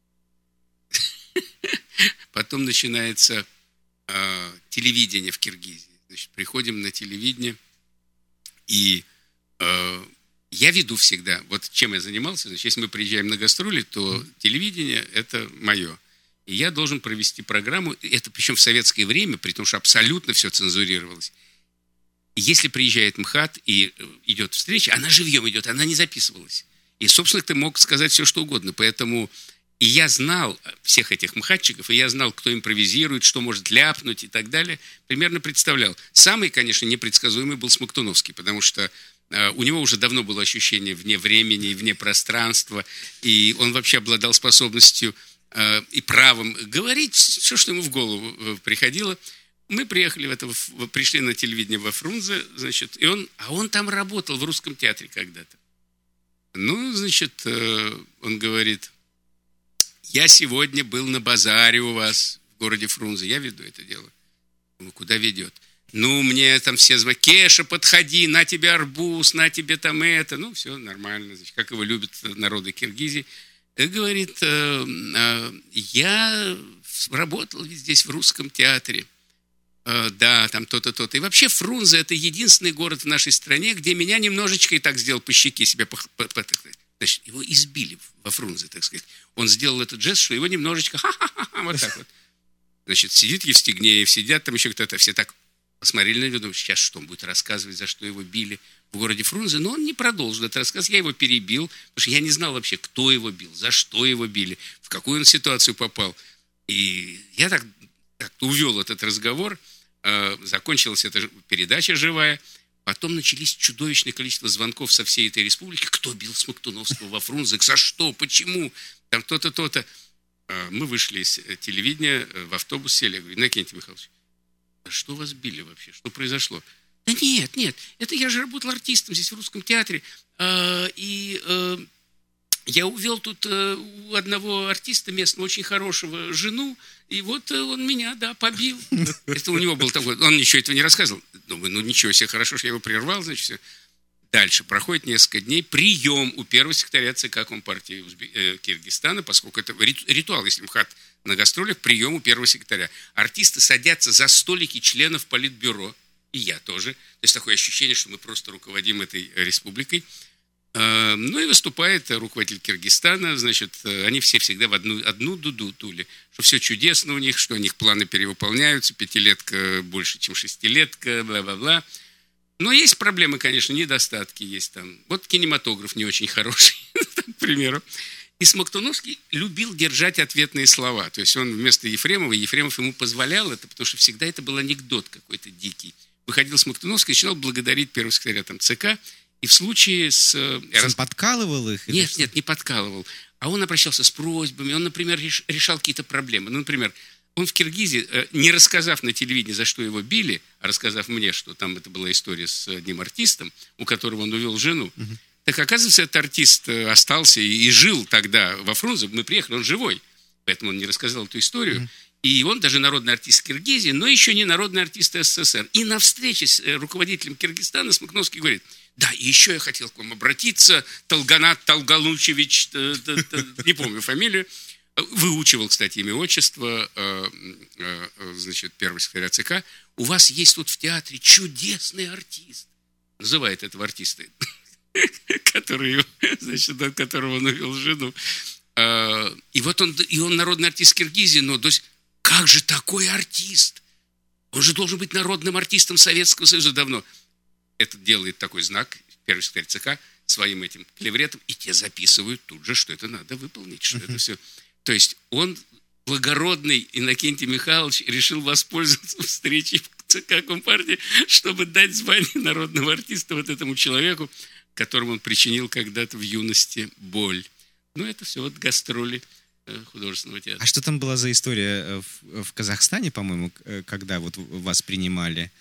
Потом начинается телевидение в Киргизии. Значит, приходим на телевидение, и я веду всегда. Вот чем я занимался. Значит, если мы приезжаем на гастроли, то телевидение – это мое. И я должен провести программу, это причем в советское время, при том, что абсолютно все цензурировалось. Если приезжает МХАТ и идет встреча, она живьем идет, она не записывалась. И, собственно, ты мог сказать все, что угодно. Поэтому и я знал всех этих МХАТчиков, и я знал, кто импровизирует, что может ляпнуть и так далее. Примерно представлял. Самый, конечно, непредсказуемый был Смоктуновский, потому что у него уже давно было ощущение вне времени, вне пространства, и он вообще обладал способностью и правом говорить все, что ему в голову приходило. Мы приехали пришли на телевидение во Фрунзе, значит, и он там работал в Русском театре когда-то. Ну, значит, он говорит: я сегодня был на базаре у вас в городе Фрунзе, я веду это дело. Думаю, куда ведет? Ну, мне там все звонят: Кеша, подходи, на тебе арбуз, на тебе там это. Ну, все нормально, значит, как его любят народы Киргизии. И говорит: я работал здесь в Русском театре. Да, там то-то, то-то. И вообще Фрунзе – это единственный город в нашей стране, где меня немножечко и так сделал по щеке себя. Значит, его избили во Фрунзе, так сказать. Он сделал этот жест, что его немножечко ха-ха-ха, вот так вот. Значит, сидит Евстигнеев, сидят там еще кто-то, все так посмотрели на него, думают, сейчас что он будет рассказывать, за что его били в городе Фрунзе. Но он не продолжил этот рассказ, я его перебил, потому что я не знал вообще, кто его бил, за что его били, в какую он ситуацию попал. И я так увел этот разговор, закончилась эта передача живая, потом начались чудовищное количество звонков со всей этой республики, кто бил Смоктуновского во Фрунзе, за что, почему, там то-то, то-то. Мы вышли из телевидения, в автобус сели, я говорю: Иннокентий Михайлович, а что вас били вообще, что произошло? Да нет, это я же работал артистом здесь в Русском театре, я увел тут у одного артиста местного, очень хорошего, жену, и вот он меня, побил. Это у него был такой, он ничего этого не рассказывал. Думаю, ну ничего себе, хорошо, что я его прервал, значит, все. Дальше проходит несколько дней, прием у первого секретаря ЦК Компартии Киргизстана, поскольку это ритуал, если МХАТ на гастролях, прием у первого секретаря. Артисты садятся за столики членов политбюро, и я тоже. То есть такое ощущение, что мы просто руководим этой республикой. Ну и выступает руководитель Киргизстана, значит, они все всегда в одну дуду тули, что все чудесно у них, что у них планы перевыполняются, 5-летка больше, чем 6-летка, бла-бла-бла. Но есть проблемы, конечно, недостатки есть там. Вот кинематограф не очень хороший, к примеру. И Смоктуновский любил держать ответные слова. То есть он вместо Ефремова, Ефремов ему позволял это, потому что всегда это был анекдот какой-то дикий. Выходил Смоктуновский и начинал благодарить первого секретаря там, ЦК. И в случае с... Он подкалывал их? Нет, не подкалывал. А он обращался с просьбами. Он, например, решал какие-то проблемы. Ну, например, он в Киргизии, не рассказав на телевидении, за что его били, а рассказав мне, что там это была история с одним артистом, у которого он увел жену, так, оказывается, этот артист остался и жил тогда во Фрунзе. Мы приехали, он живой. Поэтому он не рассказал эту историю. И он даже народный артист Киргизии, но еще не народный артист СССР. И на встрече с руководителем Киргизстана Смоктуновский говорит: да, и еще я хотел к вам обратиться, Талганат Талгалучевич, не помню фамилию, выучивал, кстати, имя, отчество, значит, первого секретаря ЦК. У вас есть тут в театре чудесный артист. Называет этого артиста, который, значит, от которого он увел жену. И вот он народный артист Киргизии, но как же такой артист? Он же должен быть народным артистом Советского Союза давно. Это делает такой знак, первый секретарь ЦК, своим этим клевретом, и те записывают тут же, что это надо выполнить, что это все. То есть он, благородный Иннокентий Михайлович, решил воспользоваться встречей в ЦК Компартии, чтобы дать звание народного артиста вот этому человеку, которому он причинил когда-то в юности боль. Ну, это все вот гастроли художественного театра. А что там была за история в Казахстане, по-моему, когда вот вас принимали?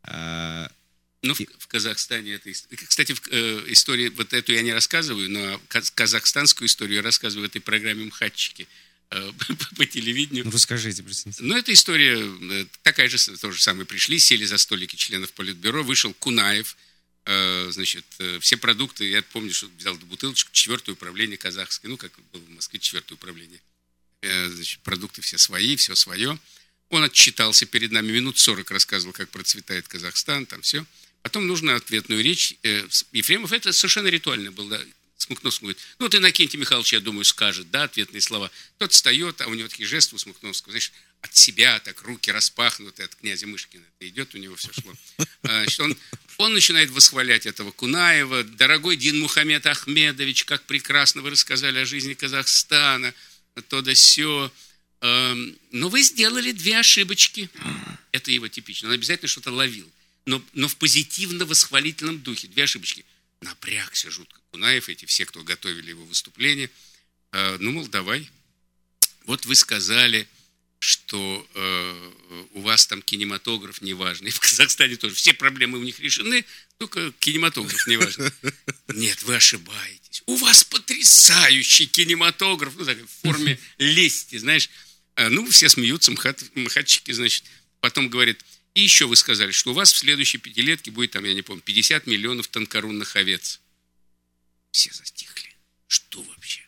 Ну, в Казахстане это... Кстати, историю вот эту я не рассказываю, но казахстанскую историю я рассказываю в этой программе «МХАТчики». по телевидению. Ну, расскажите, представьте. Ну, эта история такая же, то же самое. Пришли, сели за столики членов Политбюро, вышел Кунаев, значит, все продукты, я помню, что взял бутылочку, 4-е управление казахское, ну, как было в Москве, 4-е управление. Значит, продукты все свои, все свое. Он отчитался перед нами, минут 40 рассказывал, как процветает Казахстан, там все. Потом нужно ответную речь. Ефремов, это совершенно ритуально было, да. Смыкновский говорит, ну, вот Иннокентий Михайлович, я думаю, скажет, да, ответные слова. Тот встает, а у него такие жесты у Смыкновского, знаешь, от себя, так, руки распахнуты, от князя Мышкина. Это идет, у него все шло. Значит, он начинает восхвалять этого Кунаева. Дорогой Дин Мухаммед Ахмедович, как прекрасно вы рассказали о жизни Казахстана, то да сё. Но вы сделали 2 ошибочки. Это его типично. Он обязательно что-то ловил. Но в позитивно-восхвалительном духе. 2 ошибочки. Напрягся жутко Кунаев, эти все, кто готовили его выступление. Ну, мол, давай. Вот вы сказали, что у вас там кинематограф не важный. В Казахстане тоже все проблемы у них решены, только кинематограф не важен. Нет, вы ошибаетесь. У вас потрясающий кинематограф. Ну, так, в форме лести, знаешь. Ну, все смеются, МХАТчики, значит. Потом говорит, и еще вы сказали, что у вас в следующей 5-летке будет, там, я не помню, 50 миллионов тонкорунных овец. Все затихли. Что вообще?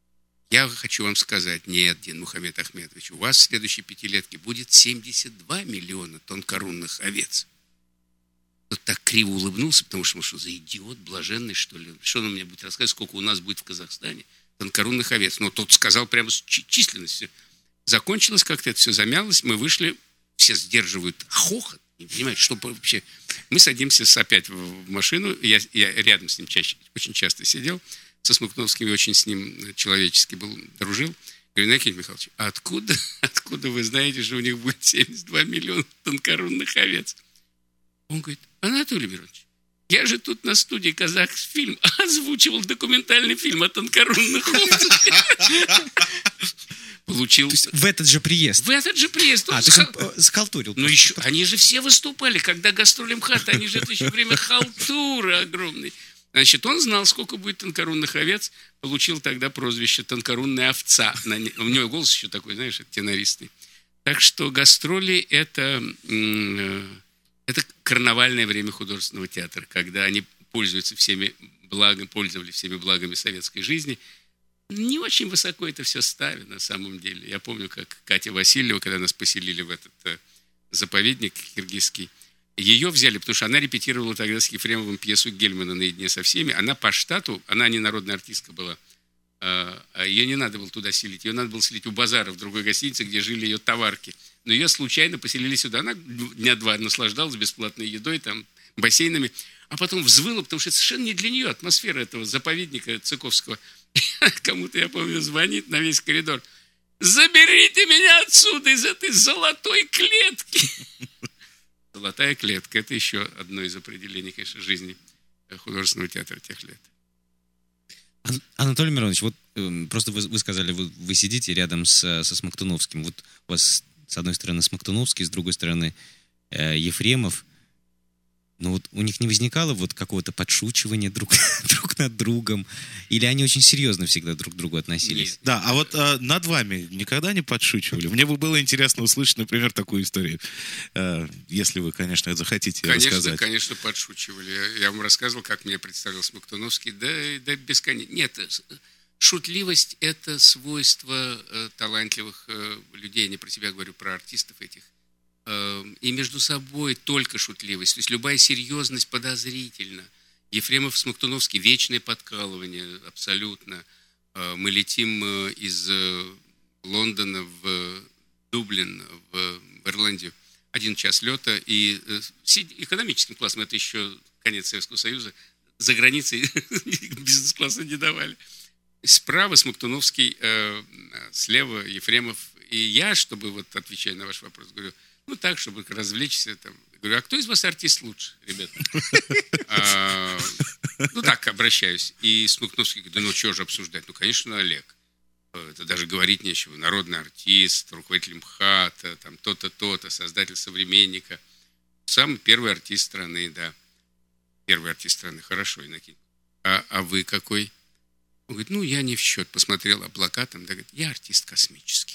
Я хочу вам сказать, нет, Дин Мухаммед Ахмедович, у вас в следующей 5-летке будет 72 миллиона тонкорунных овец. Тот так криво улыбнулся, потому что за идиот блаженный, что ли? Что он мне будет рассказывать, сколько у нас будет в Казахстане тонкорунных овец? Но тот сказал прямо с численностью. Закончилось как-то, это все замялось, мы вышли, все сдерживают хохот, не понимают, что вообще. Мы садимся опять в машину, я рядом с ним очень часто сидел, со Смыкновским и очень с ним человечески дружил. Говорю, Иннокентий Михайлович, а откуда вы знаете, что у них будет 72 миллиона тонкорунных овец? Он говорит, Анатолий Миронович, я же тут на студии «Казахфильм» озвучивал документальный фильм о тонкорунных овцах. Получил... То есть в этот же приезд? В этот же приезд. То есть он схалтурил. Ну, еще, они же все выступали, когда гастроли МХАТа, они же это еще время халтуры огромной. Значит, он знал, сколько будет тонкорунных овец, получил тогда прозвище «тонкорунная овца». У него голос еще такой, знаешь, тенористый. Так что гастроли – это карнавальное время художественного театра, когда они пользовались всеми благами советской жизни. Не очень высоко это все ставят, на самом деле. Я помню, как Катя Васильева, когда нас поселили в этот заповедник киргизский, ее взяли, потому что она репетировала тогда с Ефремовым пьесу Гельмана «Наедине со всеми». Она по штату, она не народная артистка была, а ее не надо было туда селить. Ее надо было селить у базара в другой гостинице, где жили ее товарки. Но ее случайно поселили сюда. Она 2 дня наслаждалась бесплатной едой, там, бассейнами. А потом взвыла, потому что это совершенно не для нее атмосфера этого заповедника Цыковского. Кому-то, я помню, звонит на весь коридор. Заберите меня отсюда, из этой золотой клетки. Золотая клетка – это еще одно из определений, конечно, жизни художественного театра тех лет. Анатолий Миронович, вот просто вы сказали, вы сидите рядом со Смоктуновским. Вот у вас с одной стороны Смоктуновский, с другой стороны Ефремов. Но вот у них не возникало вот какого-то подшучивания друг над другом? Или они очень серьезно всегда друг к другу относились? Нет. Да, а вот над вами никогда не подшучивали? Мне бы было интересно услышать, например, такую историю, если вы, конечно, захотите рассказать. Конечно, подшучивали. Я вам рассказывал, как мне представил Смоктуновский. Да бесконечно. Нет, шутливость – это свойство талантливых людей. Я не про себя говорю, про артистов этих. И между собой только шутливость. То есть любая серьезность подозрительна. Ефремов, Смоктуновский, вечное подкалывание, абсолютно. Мы летим из Лондона в Дублин, в Ирландию. 1 час лета. И экономическим классом, это еще конец Советского Союза, за границей бизнес-класса не давали. Справа Смоктуновский, слева Ефремов. И я, чтобы, вот отвечая на ваш вопрос, говорю, ну так, чтобы развлечься. Там. Говорю, а кто из вас артист лучше, ребята? Ну так, обращаюсь. И Смоктуновский говорит, да ну что же обсуждать? Ну, конечно, Олег. Это даже говорить нечего. Народный артист, руководитель МХАТа, там то-то, то-то, создатель «Современника». Самый первый артист страны, да. Первый артист страны. Хорошо, Иннокентий. А вы какой? Он говорит, ну, я не в счет. Посмотрел облака, там, да, говорит, я артист космический.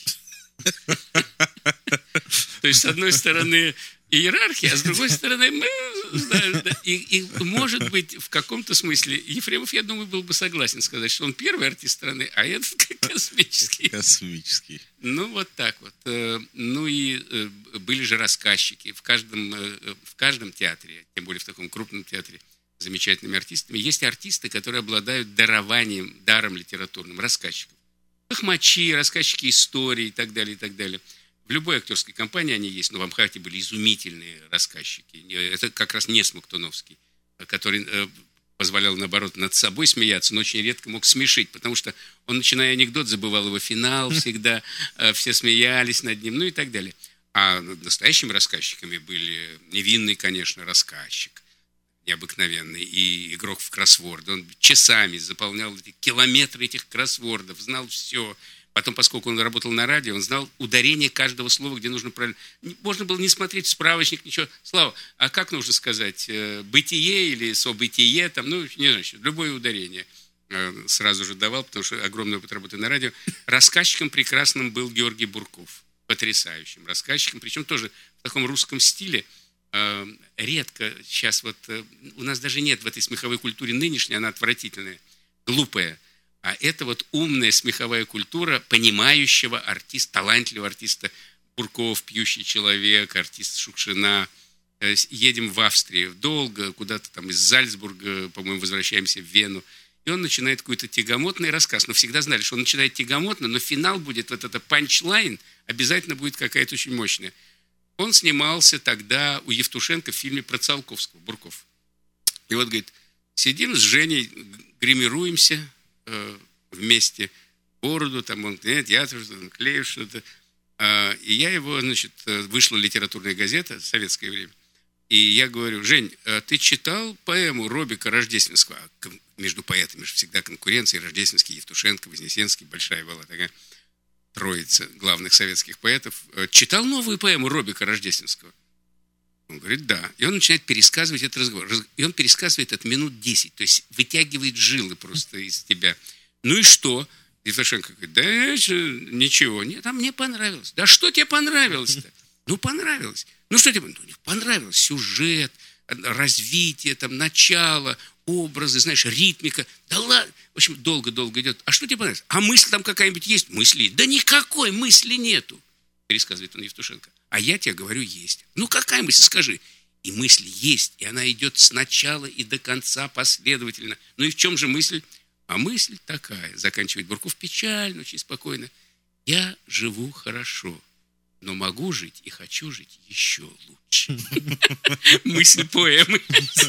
То есть, с одной стороны, иерархия, а с другой стороны, мы знаем, да, и, может быть, в каком-то смысле Ефремов, я думаю, был бы согласен сказать, что он первый артист страны, а этот космический. Космический. Ну, вот так вот. Ну, и были же рассказчики. В каждом театре, тем более в таком крупном театре, с замечательными артистами, есть артисты, которые обладают даром литературным, рассказчиков. Хохмачи, рассказчики историй и так далее, и так далее. В любой актерской компании они есть, но в Амхате были изумительные рассказчики. Это как раз не Смоктуновский, который позволял, наоборот, над собой смеяться, но очень редко мог смешить, потому что он, начиная анекдот, забывал его финал всегда, все смеялись над ним, ну и так далее. А настоящими рассказчиками были невинный, конечно, рассказчик, необыкновенный, и игрок в кроссворды. Он часами заполнял километры этих кроссвордов, знал все. Потом, поскольку он работал на радио, он знал ударение каждого слова, где нужно правильно. Можно было не смотреть в справочник, ничего. Слава, а как нужно сказать? Бытие или событие? Там, ну, не знаю, любое ударение сразу же давал, потому что огромный опыт работы на радио. Рассказчиком прекрасным был Георгий Бурков. Потрясающим рассказчиком. Причем тоже в таком русском стиле. Редко сейчас вот... У нас даже нет в этой смеховой культуре нынешней, она отвратительная, глупая. А это вот умная смеховая культура понимающего артиста, талантливого артиста. Бурков, пьющий человек, артист Шукшина. Едем в Австрию долго, куда-то там из Зальцбурга, по-моему, возвращаемся в Вену. И он начинает какой-то тягомотный рассказ. Но всегда знали, что он начинает тягомотно, но финал будет, вот это панчлайн, обязательно будет какая-то очень мощная. Он снимался тогда у Евтушенко в фильме про Циолковского, Бурков. И вот, говорит, сидим с Женей, гримируемся вместе, бороду, там он, я клею что-то. И я его, значит, вышла литературная газета, советское время, и я говорю, Жень, ты читал поэму Робика Рождественского? Между поэтами же всегда конкуренция, Рождественский, Евтушенко, Вознесенский, большая была такая троица главных советских поэтов. Читал новую поэму Робика Рождественского? Он говорит, да. И он начинает пересказывать этот разговор. И он пересказывает это минут 10. То есть вытягивает жилы просто из тебя. Ну и что? И Евтушенко говорит, да ничего. Нет, а мне понравилось. Да что тебе понравилось-то? Ну, понравилось. Ну, что тебе понравилось? Сюжет, развитие, там, начало, образы, знаешь, ритмика. Да ладно. В общем, долго-долго идет. А что тебе понравилось? А мысль там какая-нибудь есть? Мысли? Да никакой мысли нету. Пересказывает он Евтушенко. А я тебе говорю, есть. Ну, какая мысль, скажи? И мысль есть, и она идет сначала и до конца последовательно. Ну и в чем же мысль? А мысль такая, заканчивает Бурков печально, очень спокойно. Я живу хорошо, но могу жить и хочу жить еще лучше. Мысль поэмы.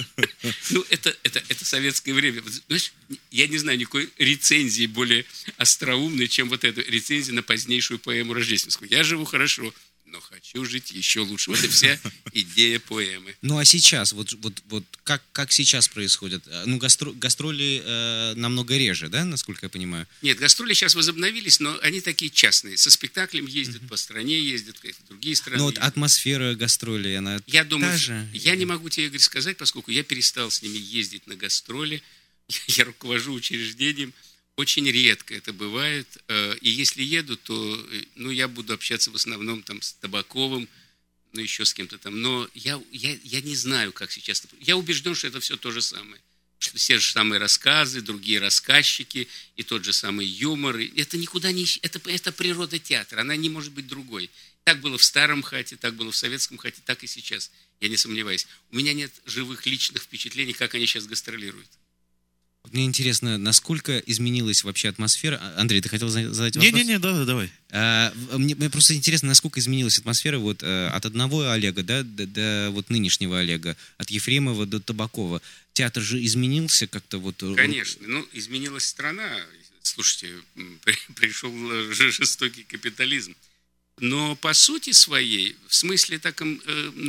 Ну, это советское время. Знаешь, я не знаю никакой рецензии более остроумной, чем вот эта рецензия на позднейшую поэму Рождественскую. Я живу хорошо, но хочу жить еще лучше. Вот и вся идея поэмы. Ну, а сейчас, вот как сейчас происходит? Ну, гастроли намного реже, да, насколько я понимаю? Нет, гастроли сейчас возобновились, но они такие частные. Со спектаклем ездят, по стране ездят, в другие страны. Ну, вот атмосфера гастролей, она я думаю, та же? Я не могу тебе, Игорь, сказать, поскольку я перестал с ними ездить на гастроли. Я руковожу учреждением. Очень редко это бывает. И если еду, то я буду общаться в основном там, с Табаковым, ну, еще с кем-то там. Но я не знаю, как сейчас. Я убежден, что это все то же самое. Что все же самые рассказы, другие рассказчики, и тот же самый юмор. Это никуда не... Это природа театра, она не может быть другой. Так было в старом ХАТе, так было в советском ХАТе, так и сейчас. Я не сомневаюсь. У меня нет живых личных впечатлений, как они сейчас гастролируют. Мне интересно, насколько изменилась вообще атмосфера. Андрей, ты хотел задать вопрос? Не, давай. Мне просто интересно, насколько изменилась атмосфера вот от одного Олега, да, до вот нынешнего Олега, от Ефремова до Табакова. Театр же изменился как-то вот... Конечно. Ну, изменилась страна. Слушайте, пришел жестокий капитализм. Но по сути своей, в смысле таком,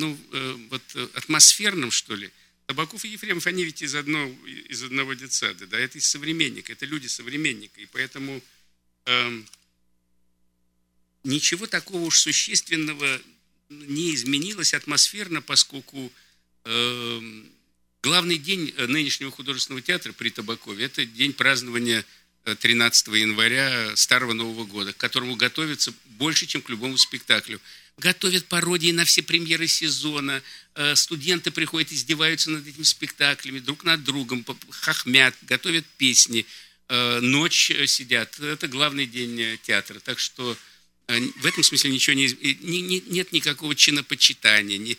атмосферном, что ли, Табаков и Ефремов, они ведь из одного детсада, да, это из современника, это люди современника, и поэтому ничего такого уж существенного не изменилось атмосферно, поскольку главный день нынешнего художественного театра при Табакове – это день празднования 13 января Старого Нового года, к которому готовятся больше, чем к любому спектаклю. Готовят пародии на все премьеры сезона, студенты приходят, издеваются над этими спектаклями, друг над другом, хохмят, готовят песни, ночь сидят. Это главный день театра. Так что в этом смысле ничего нет никакого чинопочитания.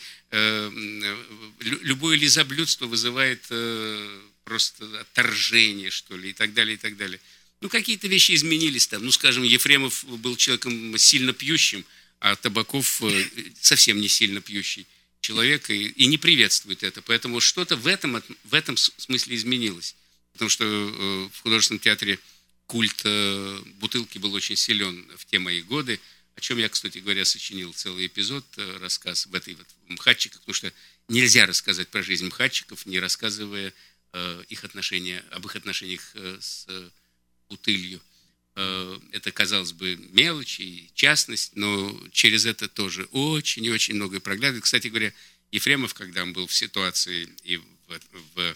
Любое лизоблюдство вызывает просто отторжение, что ли, и так далее, и так далее. Ну, какие-то вещи изменились там. Ну, скажем, Ефремов был человеком сильно пьющим, а Табаков совсем не сильно пьющий человек и не приветствует это. Поэтому что-то в этом смысле изменилось. Потому что в художественном театре культ бутылки был очень силен в те мои годы, о чем я, кстати говоря, сочинил целый эпизод, рассказ в МХАТчиках, потому что нельзя рассказать про жизнь МХАТчиков, не рассказывая об их отношениях с бутылью. Это, казалось бы, мелочь и частность, но через это тоже очень и очень многое проглядывает. Кстати говоря, Ефремов, когда он был в ситуации и в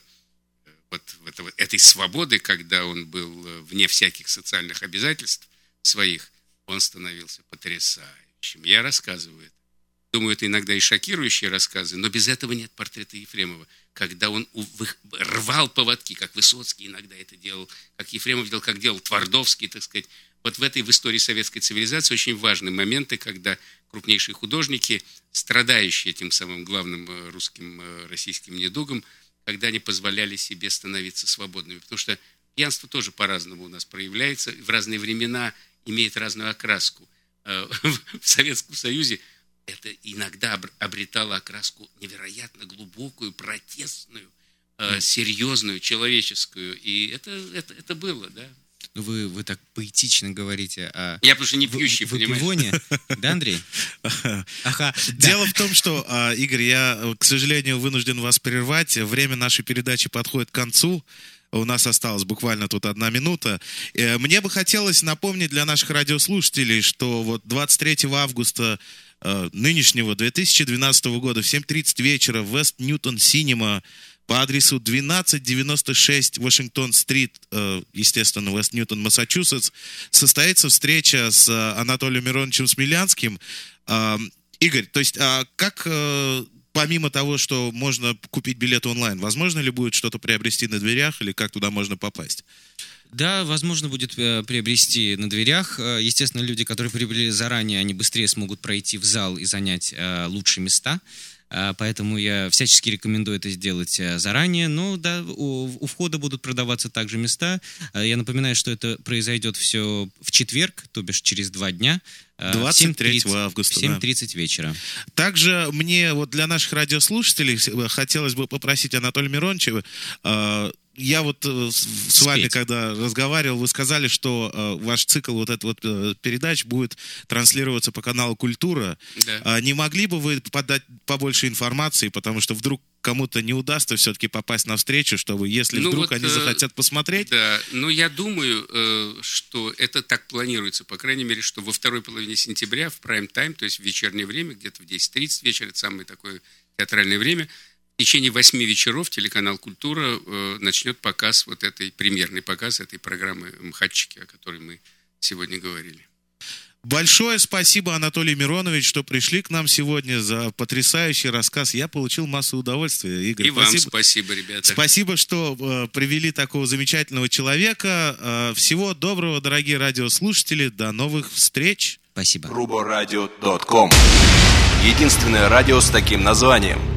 этой свободы, когда он был вне всяких социальных обязательств своих, он становился потрясающим. Я рассказываю это. Думаю, это иногда и шокирующие рассказы, но без этого нет портрета Ефремова. Когда он рвал поводки, как Высоцкий иногда это делал, как Ефремов делал, как делал Твардовский, так сказать. Вот в истории советской цивилизации очень важны моменты, когда крупнейшие художники, страдающие этим самым главным российским недугом, когда они позволяли себе становиться свободными. Потому что пьянство тоже по-разному у нас проявляется, в разные времена имеет разную окраску. В Советском Союзе это иногда обретало окраску невероятно глубокую, протестную, серьезную, человеческую. И это было, да. Вы так поэтично говорите о... Я потому что не пьющий, понимаешь? Да, Андрей? Ага. Дело в том, что, Игорь, я, к сожалению, вынужден вас прервать. Время нашей передачи подходит к концу. У нас осталось буквально тут 1 минута. Мне бы хотелось напомнить для наших радиослушателей, что вот 23 августа нынешнего 2012 года в 7:30 вечера в West Newton Cinema по адресу 1296 Вашингтон-стрит, естественно, West Newton, Массачусетс, состоится встреча с Анатолием Мироновичем Смелянским. Игорь, то есть как, помимо того, что можно купить билет онлайн, возможно ли будет что-то приобрести на дверях или как туда можно попасть? Да, возможно будет приобрести на дверях. Естественно, люди, которые приобрели заранее, они быстрее смогут пройти в зал и занять лучшие места. Поэтому я всячески рекомендую это сделать заранее. Но да, у входа будут продаваться также места. Я напоминаю, что это произойдет все в четверг, то бишь через 2 дня. 23 августа. В 7:30 вечера. Также мне вот для наших радиослушателей хотелось бы попросить Анатолия Мироновича. Я вот с вами, когда разговаривал, вы сказали, что ваш цикл вот этот вот передач будет транслироваться по каналу «Культура». Да. Не могли бы вы подать побольше информации, потому что вдруг кому-то не удастся все-таки попасть на встречу, чтобы, если вдруг они захотят посмотреть... Да, но я думаю, что это так планируется, по крайней мере, что во второй половине сентября в прайм-тайм, то есть в вечернее время, где-то в 10:30 вечера, это самое такое театральное время, в течение 8 вечеров телеканал «Культура» начнет показ, вот этой премьерный показ этой программы «МХАТчики», о которой мы сегодня говорили. Большое спасибо, Анатолий Миронович, что пришли к нам сегодня за потрясающий рассказ. Я получил массу удовольствия, Игорь. И вам спасибо, ребята. Спасибо, что привели такого замечательного человека. Всего доброго, дорогие радиослушатели. До новых встреч. Спасибо. ruboradio.com. Единственное радио с таким названием.